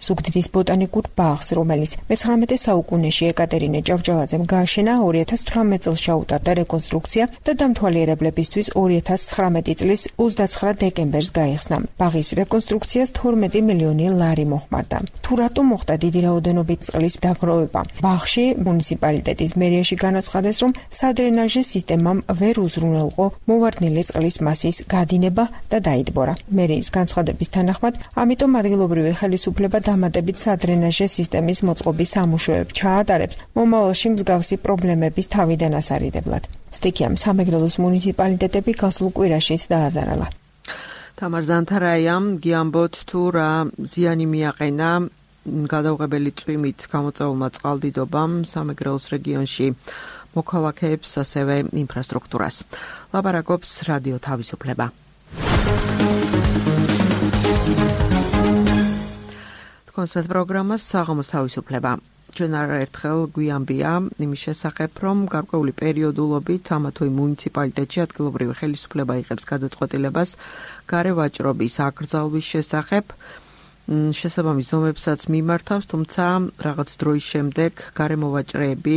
ზუგდიდის ბოტანიკურ ბაღს, რომელიც მეცხრამეტე საუკუნეში ეკატერინე ჭავჭავაძემ გააშენა, ორი ათას თვრამეტ წელს ჩაუტარდა რეკონსტრუქცია და დამთვალიერებლებისთვის ორი ათას ცხრამეტი წლის ოცდაცხრა დეკემბერს გაიხსნა. ბაღის რეკონსტრუქციას თორმეტი მილიონი ლარი მოხმარდა. თუ რატომ მოხდა დიდი რაოდენობით წყლის დაგროვება? ბაღში მუნიციპალიტეტის მერიაში განაცხადეს, რომ სადრენაჟე სისტემამ ვერ უზრუნველყო მოვარდნილი წყლის მასის გადინება და დაიტბორა. მერიის განცხადების თანახმად, ამიტომ ადგილობრივი ხელისუფლება დამატებით სადრენაჟე სისტემის მოწყობის სამუშაოებს ჩაატარებს, მომავალში მსგავსი პრობლემების თავიდან ასარიდებლად. სტიქიამ სამეგრელოს მუნიციპალიტეტები გასულ კვირაშიც დააზარალა. თამარ ზანთარაიამ გიამბოთ თუ რა ზიანი მიაყენა გადაუღებელი წვიმით გამოწვეულმა წყალდიდობამ სამეგრელოს რეგიონში მოქალაქეებს, ასევე ინფრასტრუქტურას. ლაპარაკობს რადიო თავისუფლება. კონსერტ პროგრამას საღამოს თავისუფლება. ჩვენ არაერთხელ გვიამბია იმის შესახებ, რომ გარკვეული პერიოდულობით ამა თუ იმ მუნიციპალიტეტში ადგილობრივი ხელისუფლება იღებს გადაწყვეტილებას გარე ვაჭრობის აკრძალვის შესახებ, შესაბამის ზომებსაც მიმართავს, თუმცა რაღაც დროის შემდეგ გარე მოვაჭრეები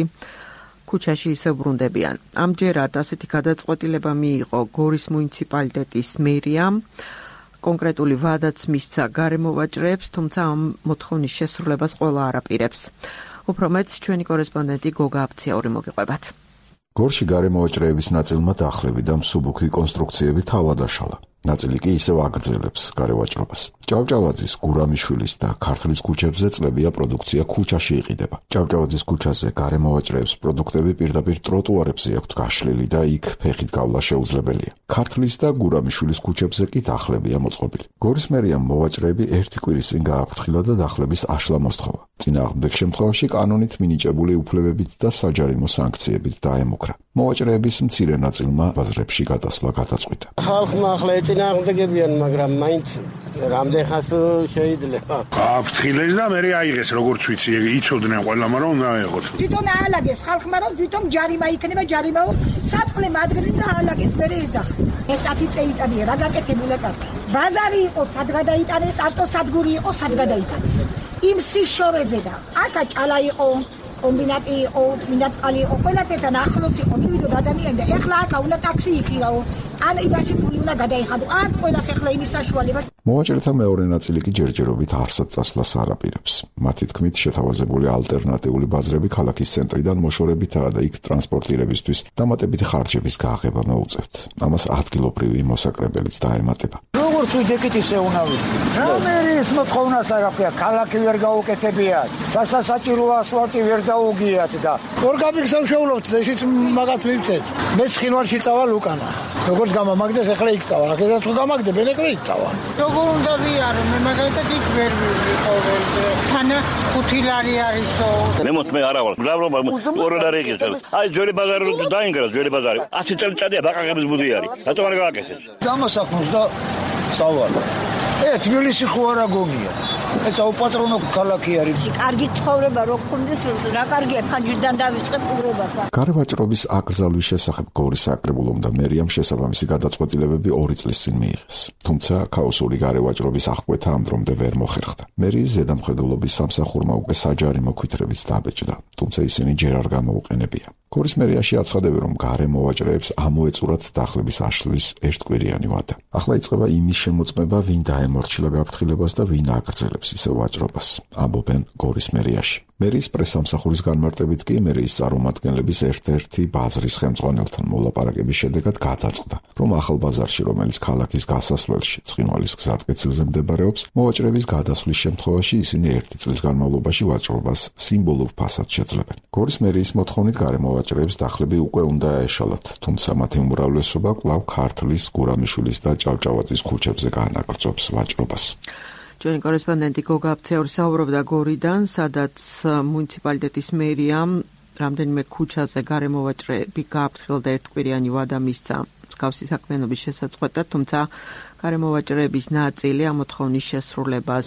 ქუჩაში ისევ ბრუნდებიან. ამჯერად ასეთი გადაწყვეტილება მიიღო გორის მუნიციპალიტეტის მერიამ. კონკრეტული ვადაც მისცა გარე მოვაჭრეებს, თუმცა ამ მოთხოვნის შესრულებას ყველა არ აპირებს. უფრო მეც ჩვენი კორესპონდენტი გოგა აფციაური მოგიყვებათ. გორში გარე მოვაჭრეების ნაწილმა დახლები და მსუბუქი კონსტრუქციები თავად აშალა. ნაწილი კი ისევ აგრძელებს გარე ვაჭრობას. ჭავჭავაძის, გურამიშვილის და ქართლის ქუჩებზე წლებია პროდუქცია ქუჩაში იყიდება. ჭავჭავაძის ქუჩაზე გარე მოვაჭრეებს პროდუქტები პირდაპირ ტროტუარებზე აქვთ გაშლილი და იქ ფეხით გავლა შეუძლებელია. ქართლის და გურამიშვილის ქუჩებზე კი დახლებია მოწყობილი. გორის მერიამ მოვაჭრეები ერთი კვირის წინ გააფრთხილა და დახლების აშლა მოსთხოვა. წინააღმდეგ შემთხვევაში კანონით მინიჭებული უფლებებით და საჯარიმო სანქციებით დაემუქრა. მოვაჭრეების მცირე ნაწილმა ბაზრებში გადასვლა გადაწყვიტა. ხალხმა ახლა ეწინააღმდეგებიან, მაგრამ მაინც რამდენ ხანს შეიძლება. აფრთხილეს და მე აიღეს როგორც ვიცი, იცოდნენ ყველამ რომ უნდა აიღოთ. თვითონ აალაგეს ხალხმა რომ თვითონ ჯარიმა იქნება, ჯარიმაო საწლე მადგრინ და აალაგეს მე ის დახ. ეს ათი წელიწადია რა გაკეთებულა კარგი. ბაზარი იყო, სად გადაიტანეს, ავტოსადგური იყო, სად გადაიტანეს. იმ სიშორეზე და აკა ჭალა იყო. კომბინატი იყო, წმინდა წყალი იყო, ყველაფერთან ახლოს იყო, მივიდოდ ადამიანი და ეხლა აქა უნდა ტაქსი იქიაო. ან იმაში ფული უნდა გადაიხადო. ან ყველას ეხლა იმის საშუალება. მოვაჭრეთა მეორე ნაწილი კი ჯერჯერობით არსად წასვლას არ აპირებს. მათი თქმით, შეთავაზებული ალტერნატიული ბაზრები ქალაქის ცენტრიდან მოშორებითაა და იქ ტრანსპორტირებისთვის დამატებითი ხარჯების გააღება მოუწევთ. ამას ადგილობრივი მოსაკრებელიც დაემატება. როგორც ვიდექით ისე უნდა ვიქნით. რა მერის მოთხოვნას არ აქვს, ქალაქი ვერ გაუკეთებიათ. სასასაჭირო ასფალტი ვერ დაუგიათ და ორგაბიკს სამშეულობთ და ისიც მაგათ მივცეთ. მე ცხინვალში წავალ უკანა. როგორც გამამაგდეს ახლა იქ წავალ. აქედაც თუ გამაგდებენ ეკრე იქ წავალ. როგორ უნდა ვიარო მე მაგალითად იქ ვერ ვიყოლე. თან ხუთი ლარი არისო. მე მოთმე არა ვარ. გრავრობა ორი ლარი იღებს. აი ძველი ბაზარი დაინგრა ძველი ბაზარი. ათი წელიწადია ბაყაყების ბუდი არის. რატომ არ გააკეთეს? დამასახმოს და წავალ. ე თბილისი ხო არა გოგია. ეს აუპატრონო ქალაქი არის. კარგი ცხოვრება რო გქონდეს, რა კარგია ხანჯიდან დავიწყებ უბრალოდ. გარე ვაჭრობის აკრძალვის შესახებ გორის საკრებულომ და მერიამ შესაბამისი გადაწყვეტილებები ორი წლის წინ მიიღეს. თუმცა ქაოსური გარე ვაჭრობის აღკვეთა ამ დრომდე ვერ მოხერხდა. მერიის ზედამხედველობის სამსახურმა უკვე საჯარიმო ქვითრებიც დაბეჭდა, თუმცა ისინი ჯერ არ გამოუყენებია. გორის მერიაში აცხადებენ, რომ გარე მოვაჭრეებს ამოეწურათ დახლების აშლის ერთკვირიანი ვადა. ახლა იწყება იმის შემოწმება, ვინ დაემორჩილა გაფრთხილებას და ვინ აკრძელებს ისევ ვაჭრობას, ამბობენ გორის მერიაში. მერიის პრესსამსახურის განმარტებით კი მერიის წარმომადგენლების ერთ-ერთი ბაზრის ხელმძღვანელთან მოლაპარაკების შედეგად გადაწყდა, რომ ახალ ბაზარში, რომელიც ქალაქის გასასვლელში ცხინვალის გზატკეცილზე მდებარეობს, მოვაჭრების გადასვლის შემთხვევაში ისინი ერთი წლის განმავლობაში ვაჭრობას სიმბოლურ ფასად შეძლებენ. გორის მერიის მოთხოვნით გარე მოვაჭრეებს დახლები უკვე უნდა ეშალათ, თუმცა მათი უმრავლესობა კვლავ ქართლის, გურამიშვილის და ჭავჭავაძის ქუჩებზე განაგრძობს ვაჭრობას. ჩვენი კორესპონდენტი გოგა აფციაური საუბრობდა გორიდან, სადაც მუნიციპალიტეტის მერიამ რამდენიმე ქუჩაზე გარე მოვაჭრეები გააფრთხილა და ერთკვირიანი ვადა მისცა მსგავსი საქმიანობის შესაწყვეტად, თუმცა გარე მოვაჭრეების ნაწილი ამ მოთხოვნის შესრულებას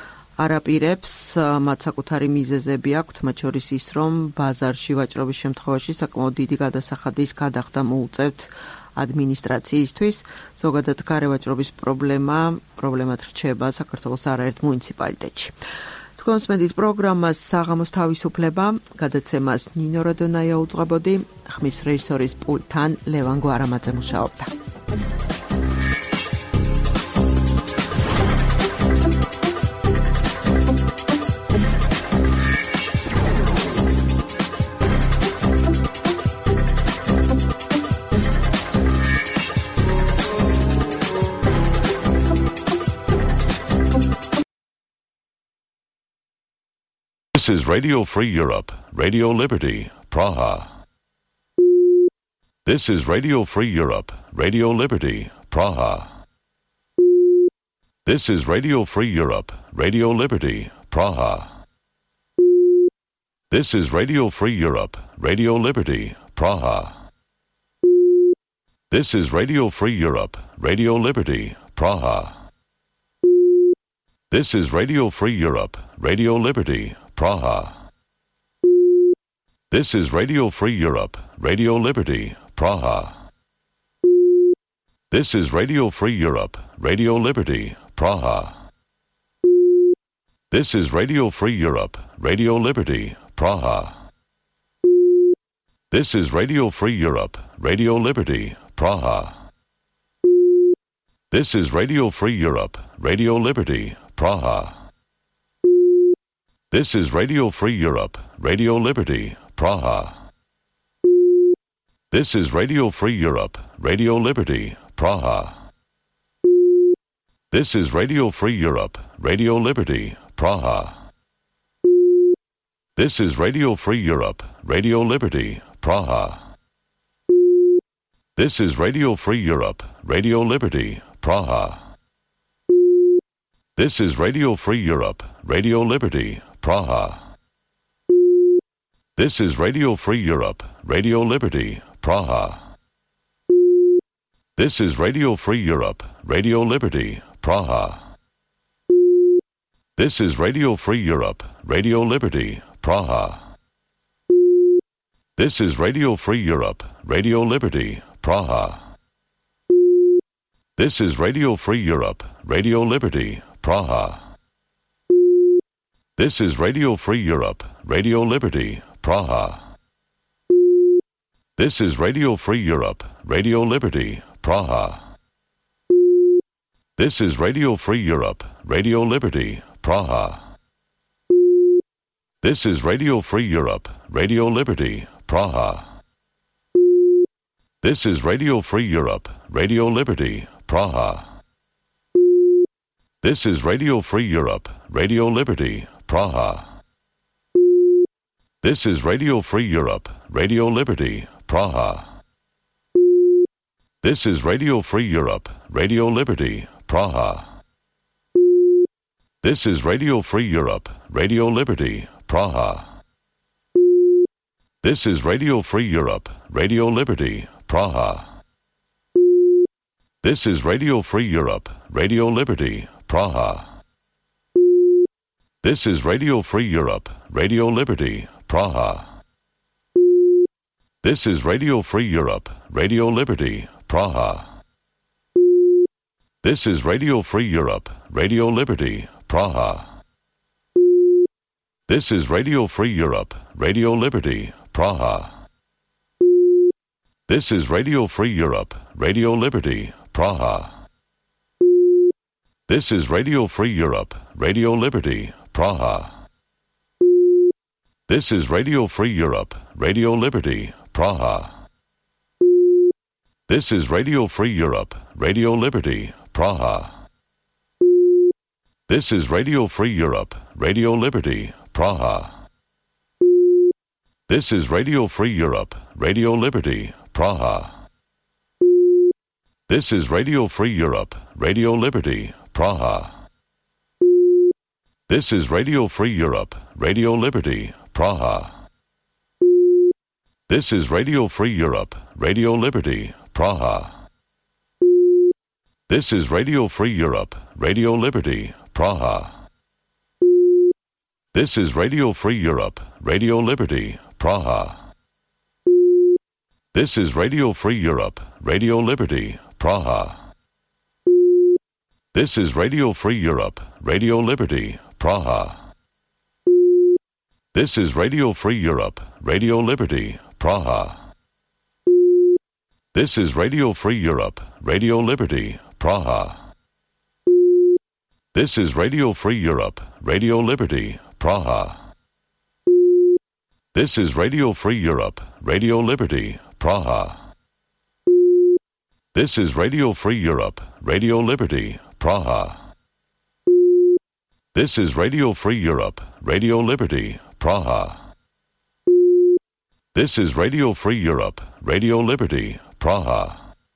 არ აპირებს, მათ საკუთარი მიზეზები აქვთ, მათ შორის ის, რომ ბაზარში ვაჭრობის შემთხვევაში საკმაოდ დიდი გადასახადის გადახდა მოუწევთ ადმინისტრაციისთვის. ზოგადად გარე ვაჭრობის პრობლემა პრობლემად რჩება საქართველოს არაერთ მუნიციპალიტეტში. თქვენს მედით პროგრამას საღამოს თავისუფლება, გადაცემას ნინო რადონაია უძღვებოდი, ხმის რეჟისორის პულტთან ლევან გვარამაძე მუშაობდა. This is Radio Free Europe, Radio Liberty, Praha. This is Radio Free Europe, Radio Liberty, Praha. This is Radio Free Europe, Radio Liberty, Praha. This is Radio Free Europe, Radio Liberty, Praha. This is Radio Free Europe, Radio Liberty, Praha. This is Radio Free Europe, Radio Liberty, Praha. This is Radio Free Europe, Radio Liberty, Praha. This is Radio Free Europe, Radio Liberty, Praha. This is Radio Free Europe, Radio Liberty, Praha. This is Radio Free Europe, Radio Liberty, Praha. This is Radio Free Europe, Radio Liberty, Praha. This is Radio Free Europe, Radio Liberty, Praha. This is Radio Free Europe, Radio Liberty, Praha. This is Radio Free Europe, Radio Liberty, Praha. This is Radio Free Europe, Radio Liberty, Praha. This is Radio Free Europe, Radio Liberty, Praha. This is Radio Free Europe, Radio Liberty, Praha. This is Radio Free Europe, Radio Liberty, Praha. This is Radio Free Europe, Radio Liberty, Praha. This is Radio Free Europe, Radio Liberty, Praha. This is Radio Free Europe, Radio Liberty, Praha. This is Radio Free Europe, Radio Liberty, Praha. This is Radio Free Europe, Radio Liberty, Praha. This is Radio Free Europe, Radio Liberty, Praha. This is Radio Free Europe, Radio Liberty, Praha. This is Radio Free Europe, Radio Liberty, Praha. This is Radio Free Europe, Radio Liberty, Praha. This is Radio Free Europe, Radio Liberty, Praha. This is Radio Free Europe, Radio Liberty, Praha. This is Radio Free Europe, Radio Liberty, Praha. This is Radio Free Europe, Radio Liberty, Praha. This is Radio Free Europe, Radio Liberty, Praha. This is Radio Free Europe, Radio Liberty, Praha. This is Radio Free Europe, Radio Liberty, Praha. This is Radio Free Europe, Radio Liberty, Praha. This is Radio Free Europe, Radio Liberty, Praha. This is Radio Free Europe, Radio Liberty, Praha. This is Radio Free Europe, Radio Liberty, Praha. This is Radio Free Europe, Radio Liberty, Praha. This is Radio Free Europe, Radio Liberty, Praha. This is Radio Free Europe, Radio Liberty, Praha. This is Radio Free Europe, Radio Liberty, Praha. This is Radio Free Europe, Radio Liberty, Praha. This is Radio Free Europe, Radio Liberty, Praha. This is Radio Free Europe, Radio Liberty, Praha. This is Radio Free Europe, Radio Liberty, Praha. This is Radio Free Europe, Radio Liberty, Praha. This is Radio Free Europe, Radio Liberty, Praha. This is Radio Free Europe, Radio Liberty, Praha. This is Radio Free Europe, Radio Liberty, Praha. This is Radio Free Europe, Radio Liberty, Praha. This is Radio Free Europe, Radio Liberty, Praha. This is Radio Free Europe, Radio Liberty, Praha. This is Radio Free Europe, Radio Liberty, Praha. This is Radio Free Europe, Radio Liberty, Praha. This is Radio Free Europe, Radio Liberty, Praha. This is Radio Free Europe, Radio Liberty, Praha.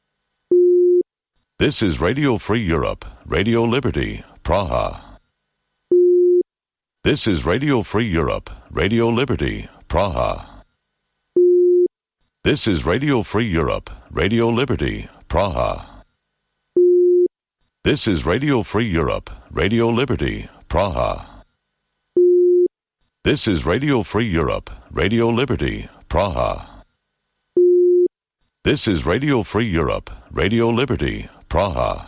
This is Radio Free Europe, Radio Liberty, Praha. This is Radio Free Europe, Radio Liberty, Praha. This is Radio Free Europe, Radio Liberty, Praha. This is Radio Free Europe, Radio Liberty, Praha. This is Radio Free Europe, Radio Liberty, Praha. This is Radio Free Europe, Radio Liberty, Praha.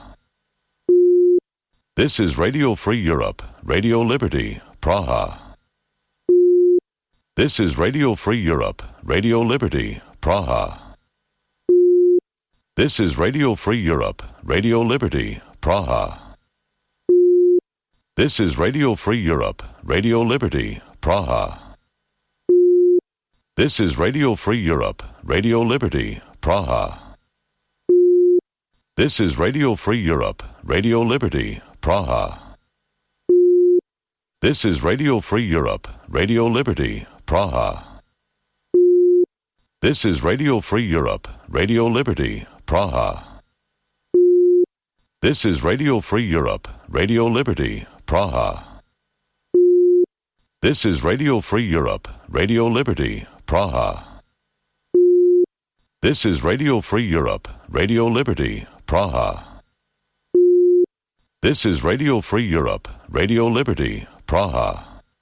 This is Radio Free Europe, Radio Liberty, Praha. This is Radio Free Europe, Radio Liberty, Praha. This is Radio Free Europe, Radio Liberty, Praha. This is Radio Free Europe, Radio Liberty, Praha. This is Radio Free Europe, Radio Liberty, Praha. This is Radio Free Europe, Radio Liberty, Praha. This is Radio Free Europe, Radio Liberty, Praha. This is Radio Free Europe, Radio Liberty, Praha. This is Radio Free Europe, Radio Liberty, Praha. This is Radio Free Europe, Radio Liberty, Praha. This is Radio Free Europe, Radio Liberty, Praha. This is Radio Free Europe, Radio Liberty, Praha.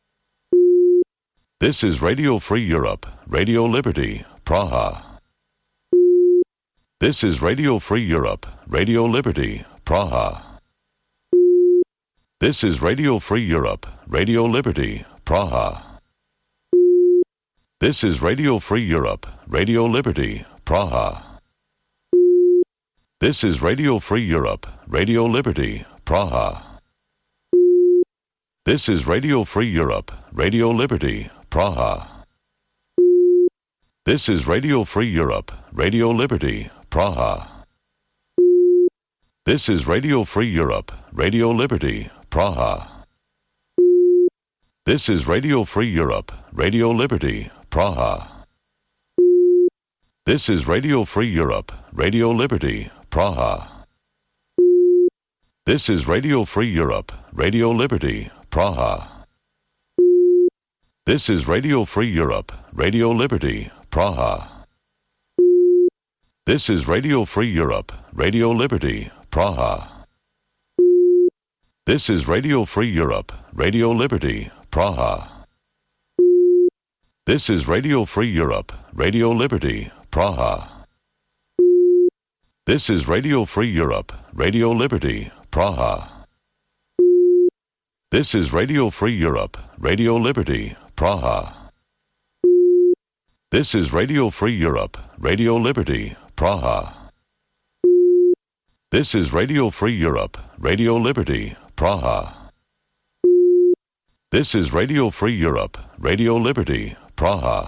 This is Radio Free Europe, Radio Liberty, Praha. This is Radio Free Europe, Radio Liberty, Praha. This is Radio Free Europe, Radio Liberty, Praha. This is Radio Free Europe, Radio Liberty, Praha. This is Radio Free Europe, Radio Liberty, Praha. This is Radio Free Europe, Radio Liberty, Praha. This is Radio Free Europe, Radio Liberty, Praha. This is Radio Free Europe, Radio Liberty, Praha. This is Radio Free Europe, Radio Liberty, Praha. This is Radio Free Europe, Radio Liberty, Praha. This is Radio Free Europe, Radio Liberty, Praha. This is Radio Free Europe, Radio Liberty, Praha. This is Radio Free Europe, Radio Liberty, Praha. This is Radio Free Europe, Radio Liberty, Praha. This is Radio Free Europe, Radio Liberty, Praha. This is Radio Free Europe, Radio Liberty, Praha. This is Radio Free Europe, Radio Liberty, Praha. This is Radio Free Europe, Radio Liberty, Praha. This is Radio Free Europe, Radio Liberty, Praha. This is Radio Free Europe, Radio Liberty, Praha.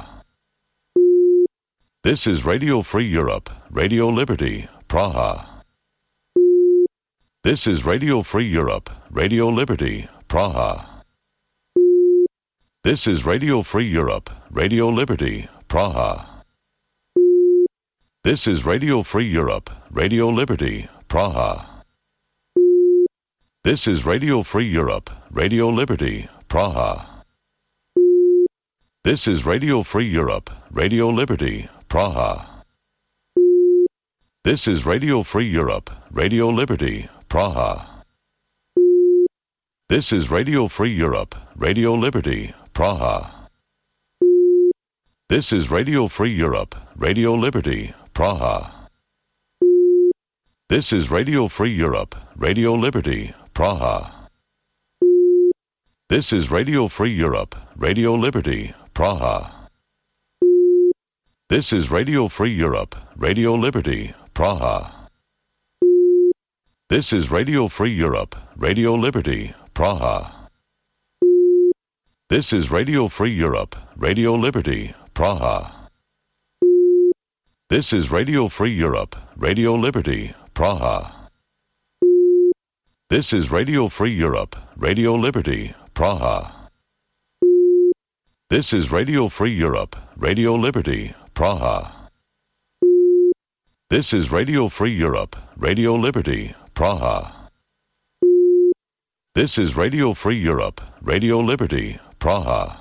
This is Radio Free Europe, Radio Liberty, Praha. This is Radio Free Europe, Radio Liberty, Praha. This is Radio Free Europe, Radio Liberty, Praha. This is Radio Free Europe, Radio Liberty, Praha. This is Radio Free Europe, Radio Liberty, Praha. This is Radio Free Europe, Radio Liberty, Praha. This is Radio Free Europe, Radio Liberty, Praha. This is Radio Free Europe, Radio Liberty, Praha. This is Radio Free Europe, Radio Liberty, Praha. This is Radio Free Europe, Radio Liberty, Praha. This is Radio Free Europe, Radio Liberty, Praha. This is Radio Free Europe, Radio Liberty, Praha. This is Radio Free Europe, Radio Liberty, Praha. This is Radio Free Europe, Radio Liberty, Praha. This is Radio Free Europe, Radio Liberty, Praha. This is Radio Free Europe, Radio Liberty, Praha. This is Radio Free Europe, Radio Liberty, Praha. This is Radio Free Europe, Radio Liberty, Praha. This is Radio Free Europe, Radio Liberty, Praha.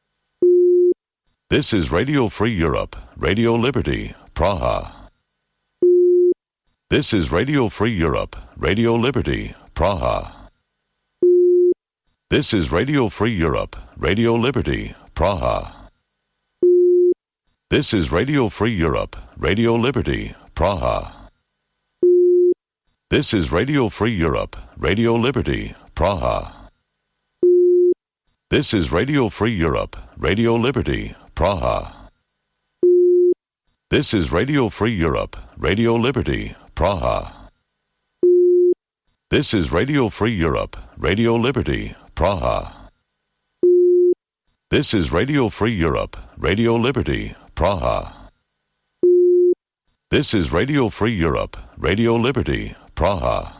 This is Radio Free Europe, Radio Liberty, Praha. This is Radio Free Europe, Radio Liberty, Praha. This is Radio Free Europe, Radio Liberty, Praha. This is Radio Free Europe, Radio Liberty, Praha. This is Radio Free Europe, Radio Liberty, Praha. This is Radio Free Europe, Radio Liberty, Praha. This is Radio Free Europe, Radio Liberty, Praha. This is Radio Free Europe, Radio Liberty, Praha. This is Radio Free Europe, Radio Liberty, Praha. This is Radio Free Europe, Radio Liberty, Praha.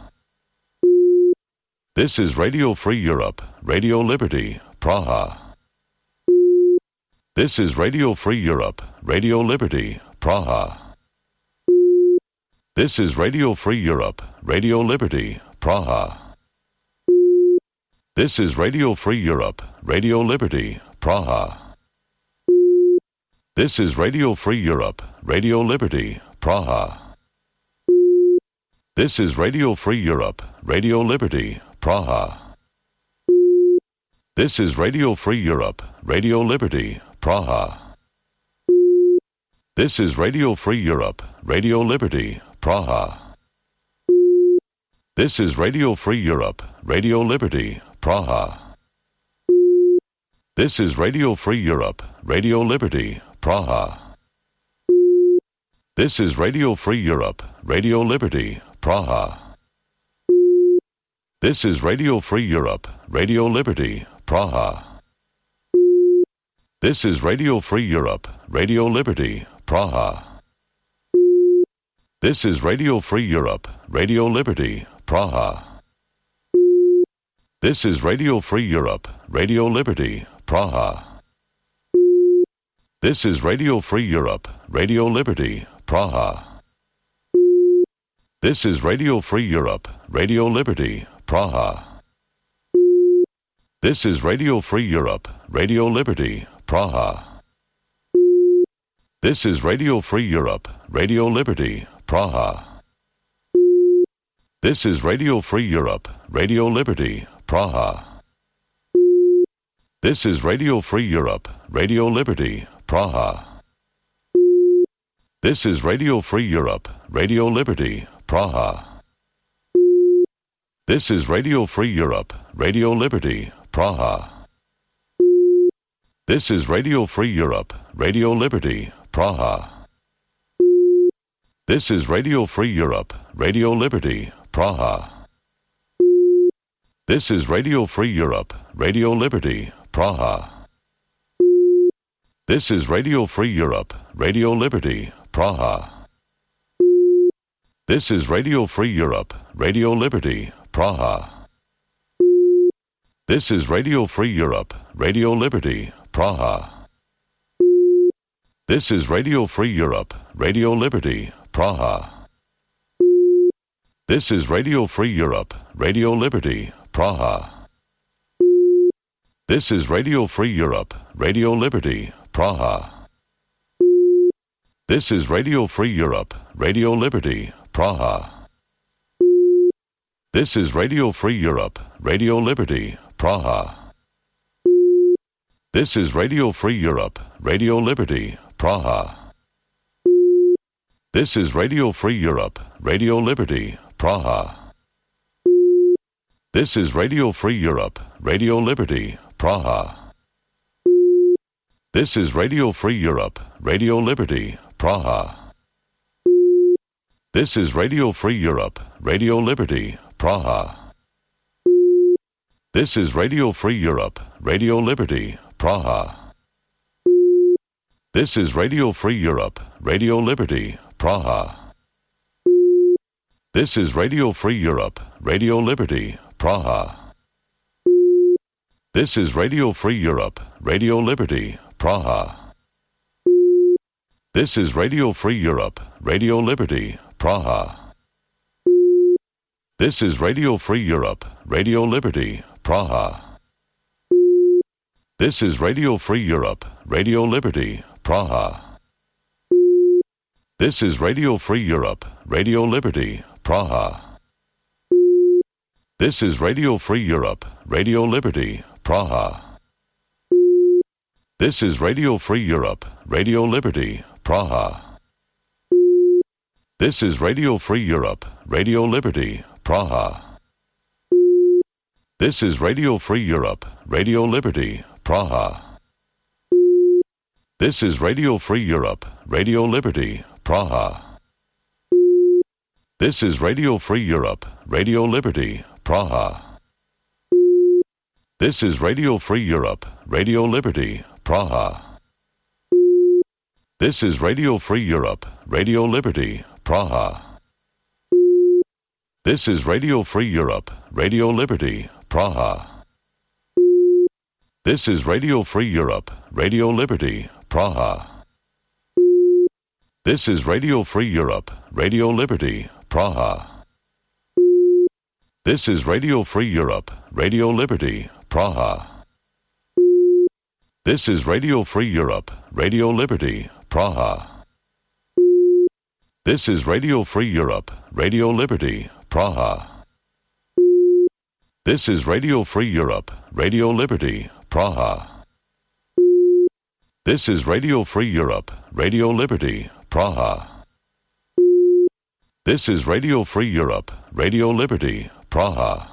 This is Radio Free Europe, Radio Liberty, Praha. This is Radio Free Europe, Radio Liberty, Praha. This is Radio Free Europe, Radio Liberty, Praha. This is Radio Free Europe, Radio Liberty, Praha. This is Radio Free Europe, Radio Liberty, Praha. This is Radio Free Europe, Radio Liberty, Praha. This is Radio Free Europe, Radio Liberty, Praha. This is Radio Free Europe, Radio Liberty, Praha. This is Radio Free Europe, Radio Liberty, Praha. This is Radio Free Europe, Radio Liberty, Praha. This is Radio Free Europe, Radio Liberty, Praha. This is Radio Free Europe, Radio Liberty, Praha. This is Radio Free Europe, Radio Liberty, Praha. This is Radio Free Europe, Radio Liberty, Praha. This is Radio Free Europe, Radio Liberty, Praha. This is Radio Free Europe, Radio Liberty, Praha. This is Radio Free Europe, Radio Liberty, Praha. This is Radio Free Europe, Radio Liberty, Praha. This is Radio Free Europe, Radio Liberty, Praha. This is Radio Free Europe, Radio Liberty, Praha. This is Radio Free Europe, Radio Liberty, Praha. This is Radio Free Europe, Radio Liberty, Praha. This is Radio Free Europe, Radio Liberty, Praha. This is Radio Free Europe, Radio Liberty, Praha. This is Radio Free Europe, Radio Liberty, Praha. This is Radio Free Europe, Radio Liberty, Praha. This is Radio Free Europe, Radio Liberty, Praha. This is Radio Free Europe, Radio Liberty, Praha. This is Radio Free Europe, Radio Liberty, Praha. This is Radio Free Europe, Radio Liberty, Praha. This is Radio Free Europe, Radio Liberty, Praha. This is Radio Free Europe, Radio Liberty, Praha. This is Radio Free Europe, Radio Liberty, Praha. This is Radio Free Europe, Radio Liberty, Praha. This is Radio Free Europe, Radio Liberty, Praha. This is Radio Free Europe, Radio Liberty, Praha. This is Radio Free Europe, Radio Liberty, Praha. This is Radio Free Europe, Radio Liberty, Praha. This is Radio Free Europe, Radio Liberty, Praha. This is Radio Free Europe, Radio Liberty, Praha. This is Radio Free Europe, Radio Liberty, Praha. This is Radio Free Europe, Radio Liberty, Praha. This is Radio Free Europe, Radio Liberty, Praha. This is Radio Free Europe, Radio Liberty, Praha. This is Radio Free Europe, Radio Liberty, Praha. This is Radio Free Europe, Radio Liberty, Praha. This is Radio Free Europe, Radio Liberty, Praha. This is Radio Free Europe, Radio Liberty, Praha. This is Radio Free Europe, Radio Liberty, Praha. This is Radio Free Europe, Radio Liberty, Praha. This is Radio Free Europe, Radio Liberty, Praha. This is Radio Free Europe, Radio Liberty, Praha. This is Radio Free Europe, Radio Liberty, Praha. This is Radio Free Europe, Radio Liberty, Praha. This is Radio Free Europe, Radio Liberty, Praha. This is Radio Free Europe, Radio Liberty, Praha. This is Radio Free Europe, Radio Liberty, Praha. This is Radio Free Europe, Radio Liberty, Praha. This is Radio Free Europe, Radio Liberty, Praha. This is Radio Free Europe, Radio Liberty, Praha. This is Radio Free Europe, Radio Liberty, Praha. This is Radio Free Europe, Radio Liberty, Praha. This is Radio Free Europe, Radio Liberty, Praha. This is Radio Free Europe, Radio Liberty, Praha.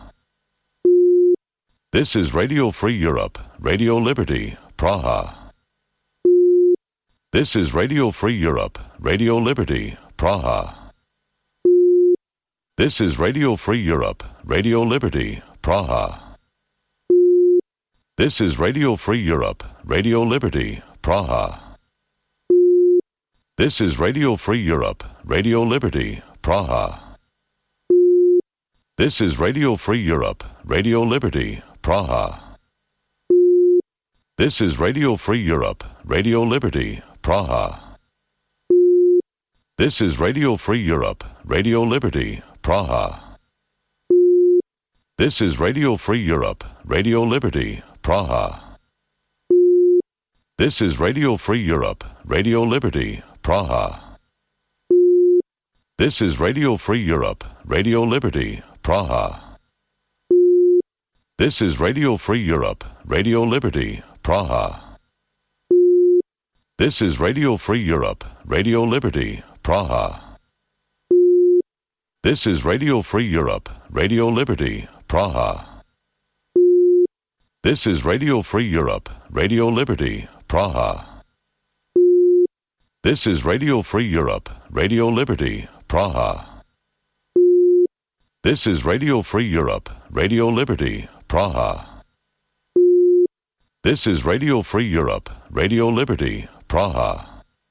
This is Radio Free Europe, Radio Liberty, Praha. This is Radio Free Europe, Radio Liberty, Praha. This is Radio Free Europe, Radio Liberty, Praha. This is Radio Free Europe, Radio Liberty, Praha. This is Radio Free Europe, Radio Liberty, Praha. This is Radio Free Europe, Radio Liberty, Praha. This is Radio Free Europe, Radio Liberty, Praha. This is Radio Free Europe, Radio Liberty, Praha. This is Radio Free Europe, Radio Liberty, Praha. This is Radio Free Europe, Radio Liberty, Praha. This is Radio Free Europe, Radio Liberty, Praha. This is Radio Free Europe, Radio Liberty, Praha. This is Radio Free Europe, Radio Liberty, Praha. This is Radio Free Europe, Radio Liberty, Praha. This is Radio Free Europe, Radio Liberty, Praha. This is Radio Free Europe, Radio Liberty, Praha. This is Radio Free Europe, Radio Liberty, Praha. This is Radio Free Europe, Radio Liberty, Praha.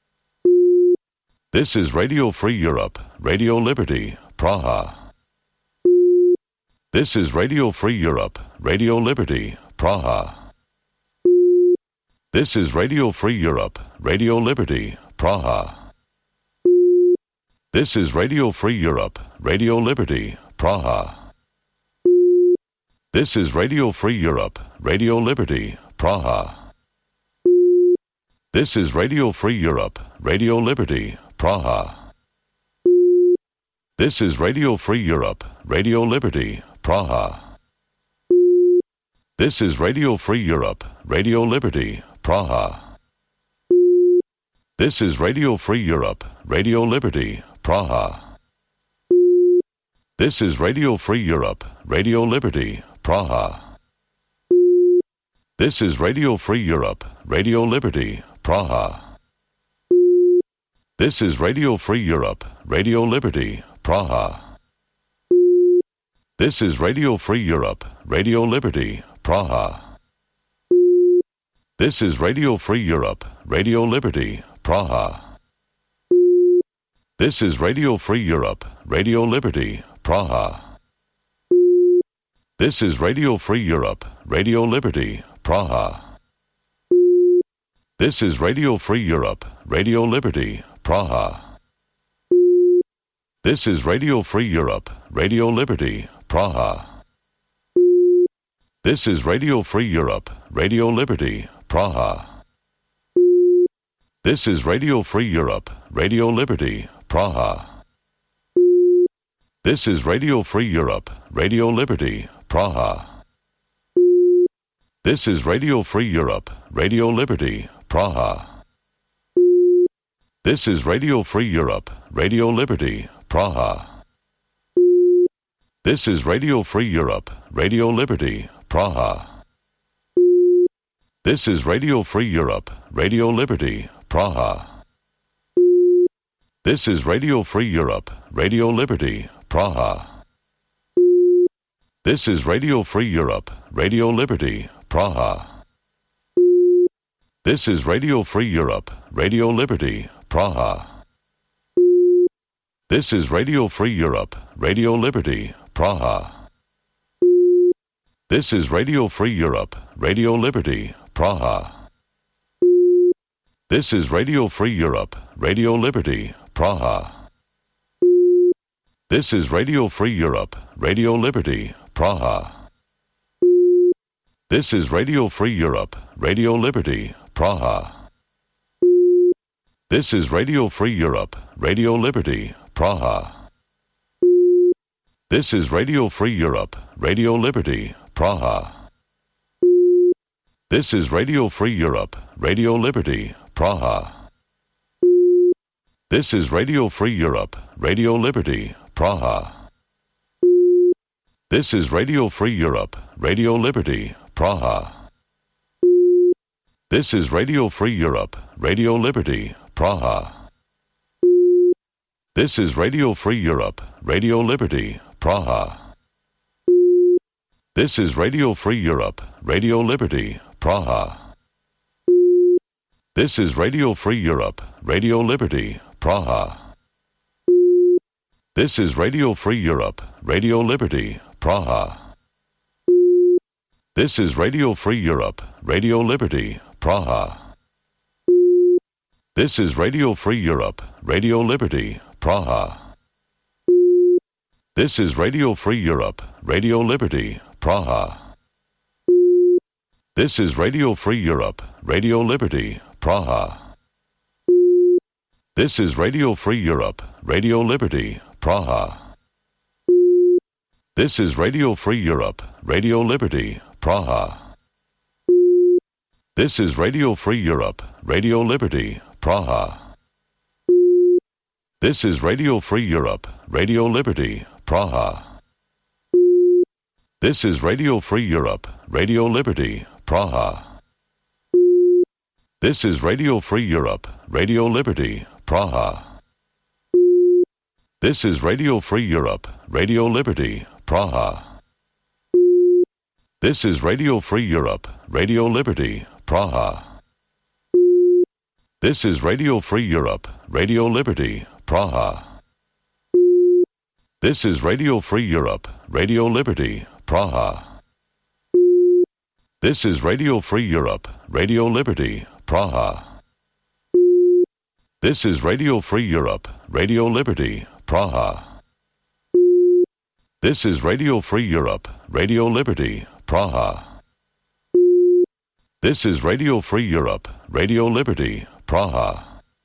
This is Radio Free Europe, Radio Liberty, Praha. This is Radio Free Europe, Radio Liberty, Praha. This is Radio Free Europe, Radio Liberty, Praha. This is Radio Free Europe, Radio Liberty, Praha. This is Radio Free Europe, Radio Liberty, Praha. This is Radio Free Europe, Radio Liberty, Praha. This is Radio Free Europe, Radio Liberty, Praha. This is Radio Free Europe, Radio Liberty, Praha. This is Radio Free Europe, Radio Liberty, Praha. This is Radio Free Europe, Radio Liberty, Praha. This is Radio Free Europe, Radio Liberty, Praha. This is Radio Free Europe, Radio Liberty, Praha. This is Radio Free Europe, Radio Liberty, Praha. This is Radio Free Europe, Radio Liberty, Praha. This is Radio Free Europe, Radio Liberty, Praha. This is Radio Free Europe, Radio Liberty, Praha. This is Radio Free Europe, Radio Liberty, Praha. This is Radio Free Europe, Radio Liberty, Praha. This is Radio Free Europe, Radio Liberty, Praha. This is Radio Free Europe, Radio Liberty, Praha. This is Radio Free Europe, Radio Liberty, Praha. This is Radio Free Europe, Radio Liberty, Praha. This is Radio Free Europe, Radio Liberty, Praha. This is Radio Free Europe, Radio Liberty, Praha. This is Radio Free Europe, Radio Liberty, Praha. This is Radio Free Europe, Radio Liberty, Praha. This is Radio Free Europe, Radio Liberty, Praha. This is Radio Free Europe, Radio Liberty, Praha. This is Radio Free Europe, Radio Liberty, Praha. This is Radio Free Europe, Radio Liberty, Praha. This is Radio Free Europe, Radio Liberty, Praha. This is Radio Free Europe, Radio Liberty, Praha. This is Radio Free Europe, Radio Liberty, Praha. This is Radio Free Europe, Radio Liberty, Praha. This is Radio Free Europe, Radio Liberty, Praha. This is Radio Free Europe, Radio Liberty, Praha. This is Radio Free Europe, Radio Liberty, Praha. This is Radio Free Europe, Radio Liberty, Praha. This is Radio Free Europe, Radio Liberty, Praha. This is Radio Free Europe, Radio Liberty, Praha. This is Radio Free Europe, Radio Liberty, Praha. This is Radio Free Europe, Radio Liberty, Praha. This is Radio Free Europe, Radio Liberty, Praha. This is Radio Free Europe, Radio Liberty, Praha. This is Radio Free Europe, Radio Liberty, Praha. This is Radio Free Europe, Radio Liberty, Praha. This is Radio Free Europe, Radio Liberty, Praha. This is Radio Free Europe, Radio Liberty, Praha. This is Radio Free Europe, Radio Liberty, Praha. This is Radio Free Europe, Radio Liberty, Praha. This is Radio Free Europe, Radio Liberty, Praha. This is Radio Free Europe, Radio Liberty, Praha. This is Radio Free Europe, Radio Liberty, Praha. This is Radio Free Europe, Radio Liberty, Praha. This is Radio Free Europe, Radio Liberty, Praha. This is Radio Free Europe, Radio Liberty, Praha. This is Radio Free Europe, Radio Liberty, Praha. This is Radio Free Europe, Radio Liberty, Praha. This is Radio Free Europe, Radio Liberty, Praha. This is Radio Free Europe, Radio Liberty, Praha. This is Radio Free Europe, Radio Liberty, Praha.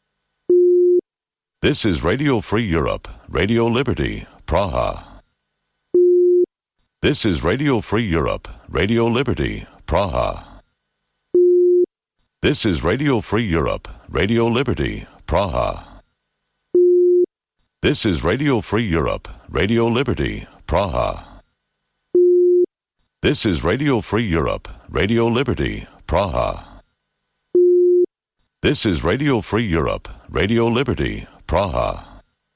This is Radio Free Europe, Radio Liberty, Praha. This is Radio Free Europe, Radio Liberty, Praha. This is Radio Free Europe, Radio Liberty, Praha. This is Radio Free Europe, Radio Liberty, Praha. This is Radio Free Europe, Radio Liberty, Praha. This is Radio Free Europe, Radio Liberty, Praha.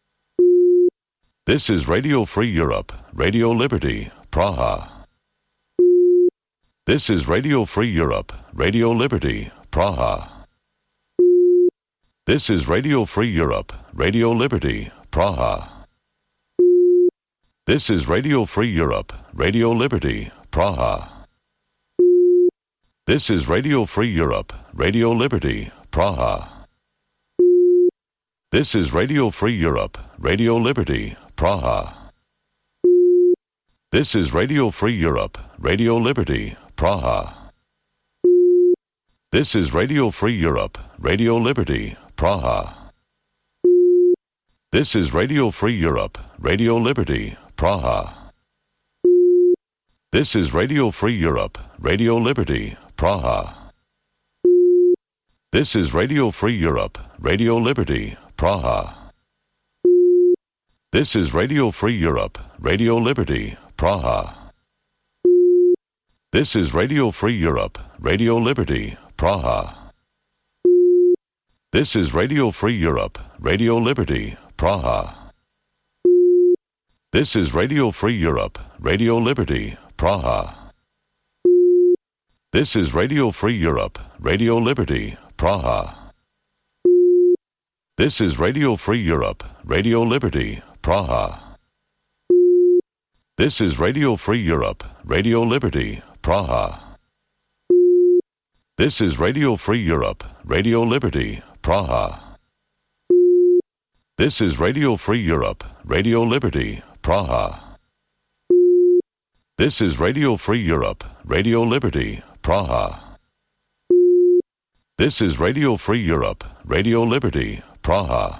This is Radio Free Europe, Radio Liberty, Praha. This is Radio Free Europe, Radio Liberty, Praha. This is Radio Free Europe, Radio Liberty, Praha. This is Radio Free Europe, Radio Liberty, Praha. This is Radio Free Europe, Radio Liberty, Praha. This is Radio Free Europe, Radio Liberty, Praha. This is Radio Free Europe, Radio Liberty, Praha. This is Radio Free Europe, Radio Liberty, Praha. This is Radio Free Europe, Radio Liberty, Praha. This is Radio Free Europe, Radio Liberty, Praha. This is Radio Free Europe, Radio Liberty, Praha. This is Radio Free Europe, Radio Liberty, Praha. This is Radio Free Europe, Radio Liberty, Praha. This is Radio Free Europe, Radio Liberty, Praha. This is Radio Free Europe, Radio Liberty, Praha. This is Radio Free Europe, Radio Liberty, Praha. This is Radio Free Europe, Radio Liberty, Praha. This is Radio Free Europe, Radio Liberty, Praha. This is Radio Free Europe, Radio Liberty, Praha. This is Radio Free Europe, Radio Liberty, Praha. This is Radio Free Europe, Radio Liberty, Praha. This is Radio Free Europe, Radio Liberty, Praha.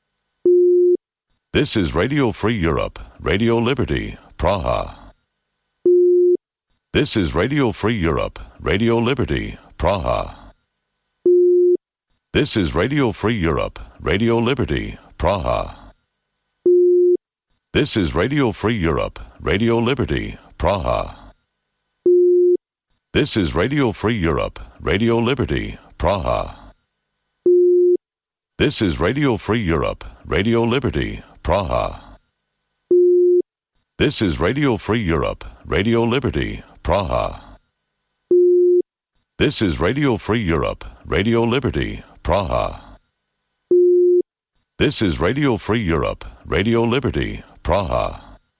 This is Radio Free Europe, Radio Liberty, Praha. This is Radio Free Europe, Radio Liberty, Praha. This is Radio Free Europe, Radio Liberty, Praha. This is Radio Free Europe, Radio Liberty, Praha. This is Radio Free Europe, Radio Liberty, Praha. This is Radio Free Europe, Radio Liberty, Praha. This is Radio Free Europe, Radio Liberty, Praha. This is Radio Free Europe, Radio Liberty, Praha. This is Radio Free Europe, Radio Liberty, Praha.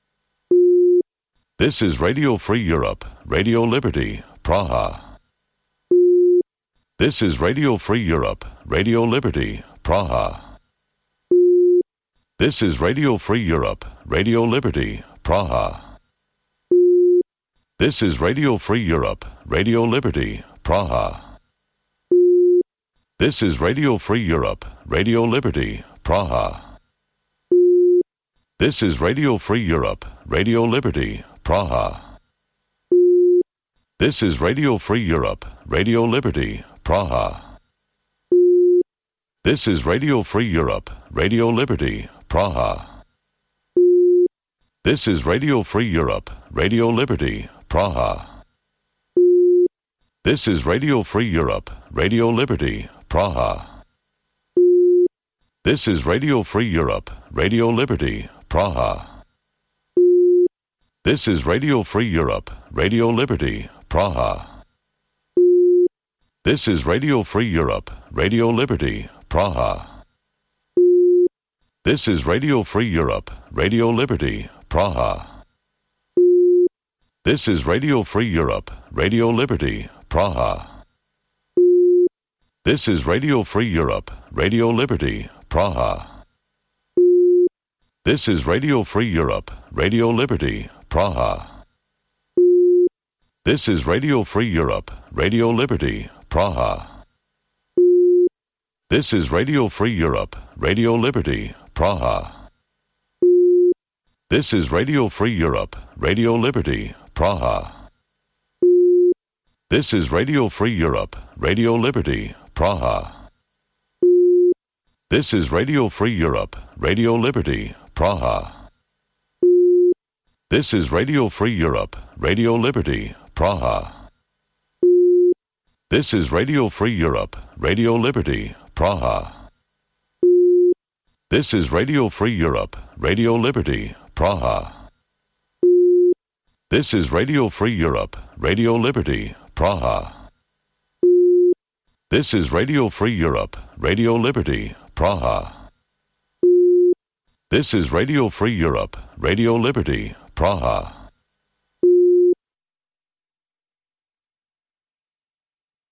This is Radio Free Europe, Radio Liberty, Praha. This is Radio Free Europe, Radio Liberty, Praha. This is Radio Free Europe, Radio Liberty, Praha. This is Radio Free Europe, Radio Liberty, Praha. This is Radio Free Europe, Radio Liberty, Praha. This is Radio Free Europe, Radio Liberty, Praha. This is Radio Free Europe, Radio Liberty, Praha. This is Radio Free Europe, Radio Liberty, Praha. This is Radio Free Europe, Radio Liberty, Praha. This is Radio Free Europe, Radio Liberty, Praha. This is Radio Free Europe, Radio Liberty, Praha. This is Radio Free Europe, Radio Liberty, Praha. This is Radio Free Europe, Radio Liberty, Praha. This is Radio Free Europe, Radio Liberty, Praha. This is Radio Free Europe, Radio Liberty, Praha. This is Radio Free Europe, Radio Liberty, Praha. This is Radio Free Europe, Radio Liberty, Praha. This is Radio Free Europe, Radio Liberty, Praha. This is Radio Free Europe, Radio Liberty, Praha. This is Radio Free Europe, Radio Liberty, Praha. This is Radio Free Europe, Radio Liberty, Praha. This is Radio Free Europe, Radio Liberty, Praha. This is Radio Free Europe, Radio Liberty, Praha. This is Radio Free Europe, Radio Liberty, Praha. This is Radio Free Europe, Radio Liberty, Praha. This is Radio Free Europe, Radio Liberty, Praha. This is Radio Free Europe, Radio Liberty, Praha. This is Radio Free Europe, Radio Liberty, Praha.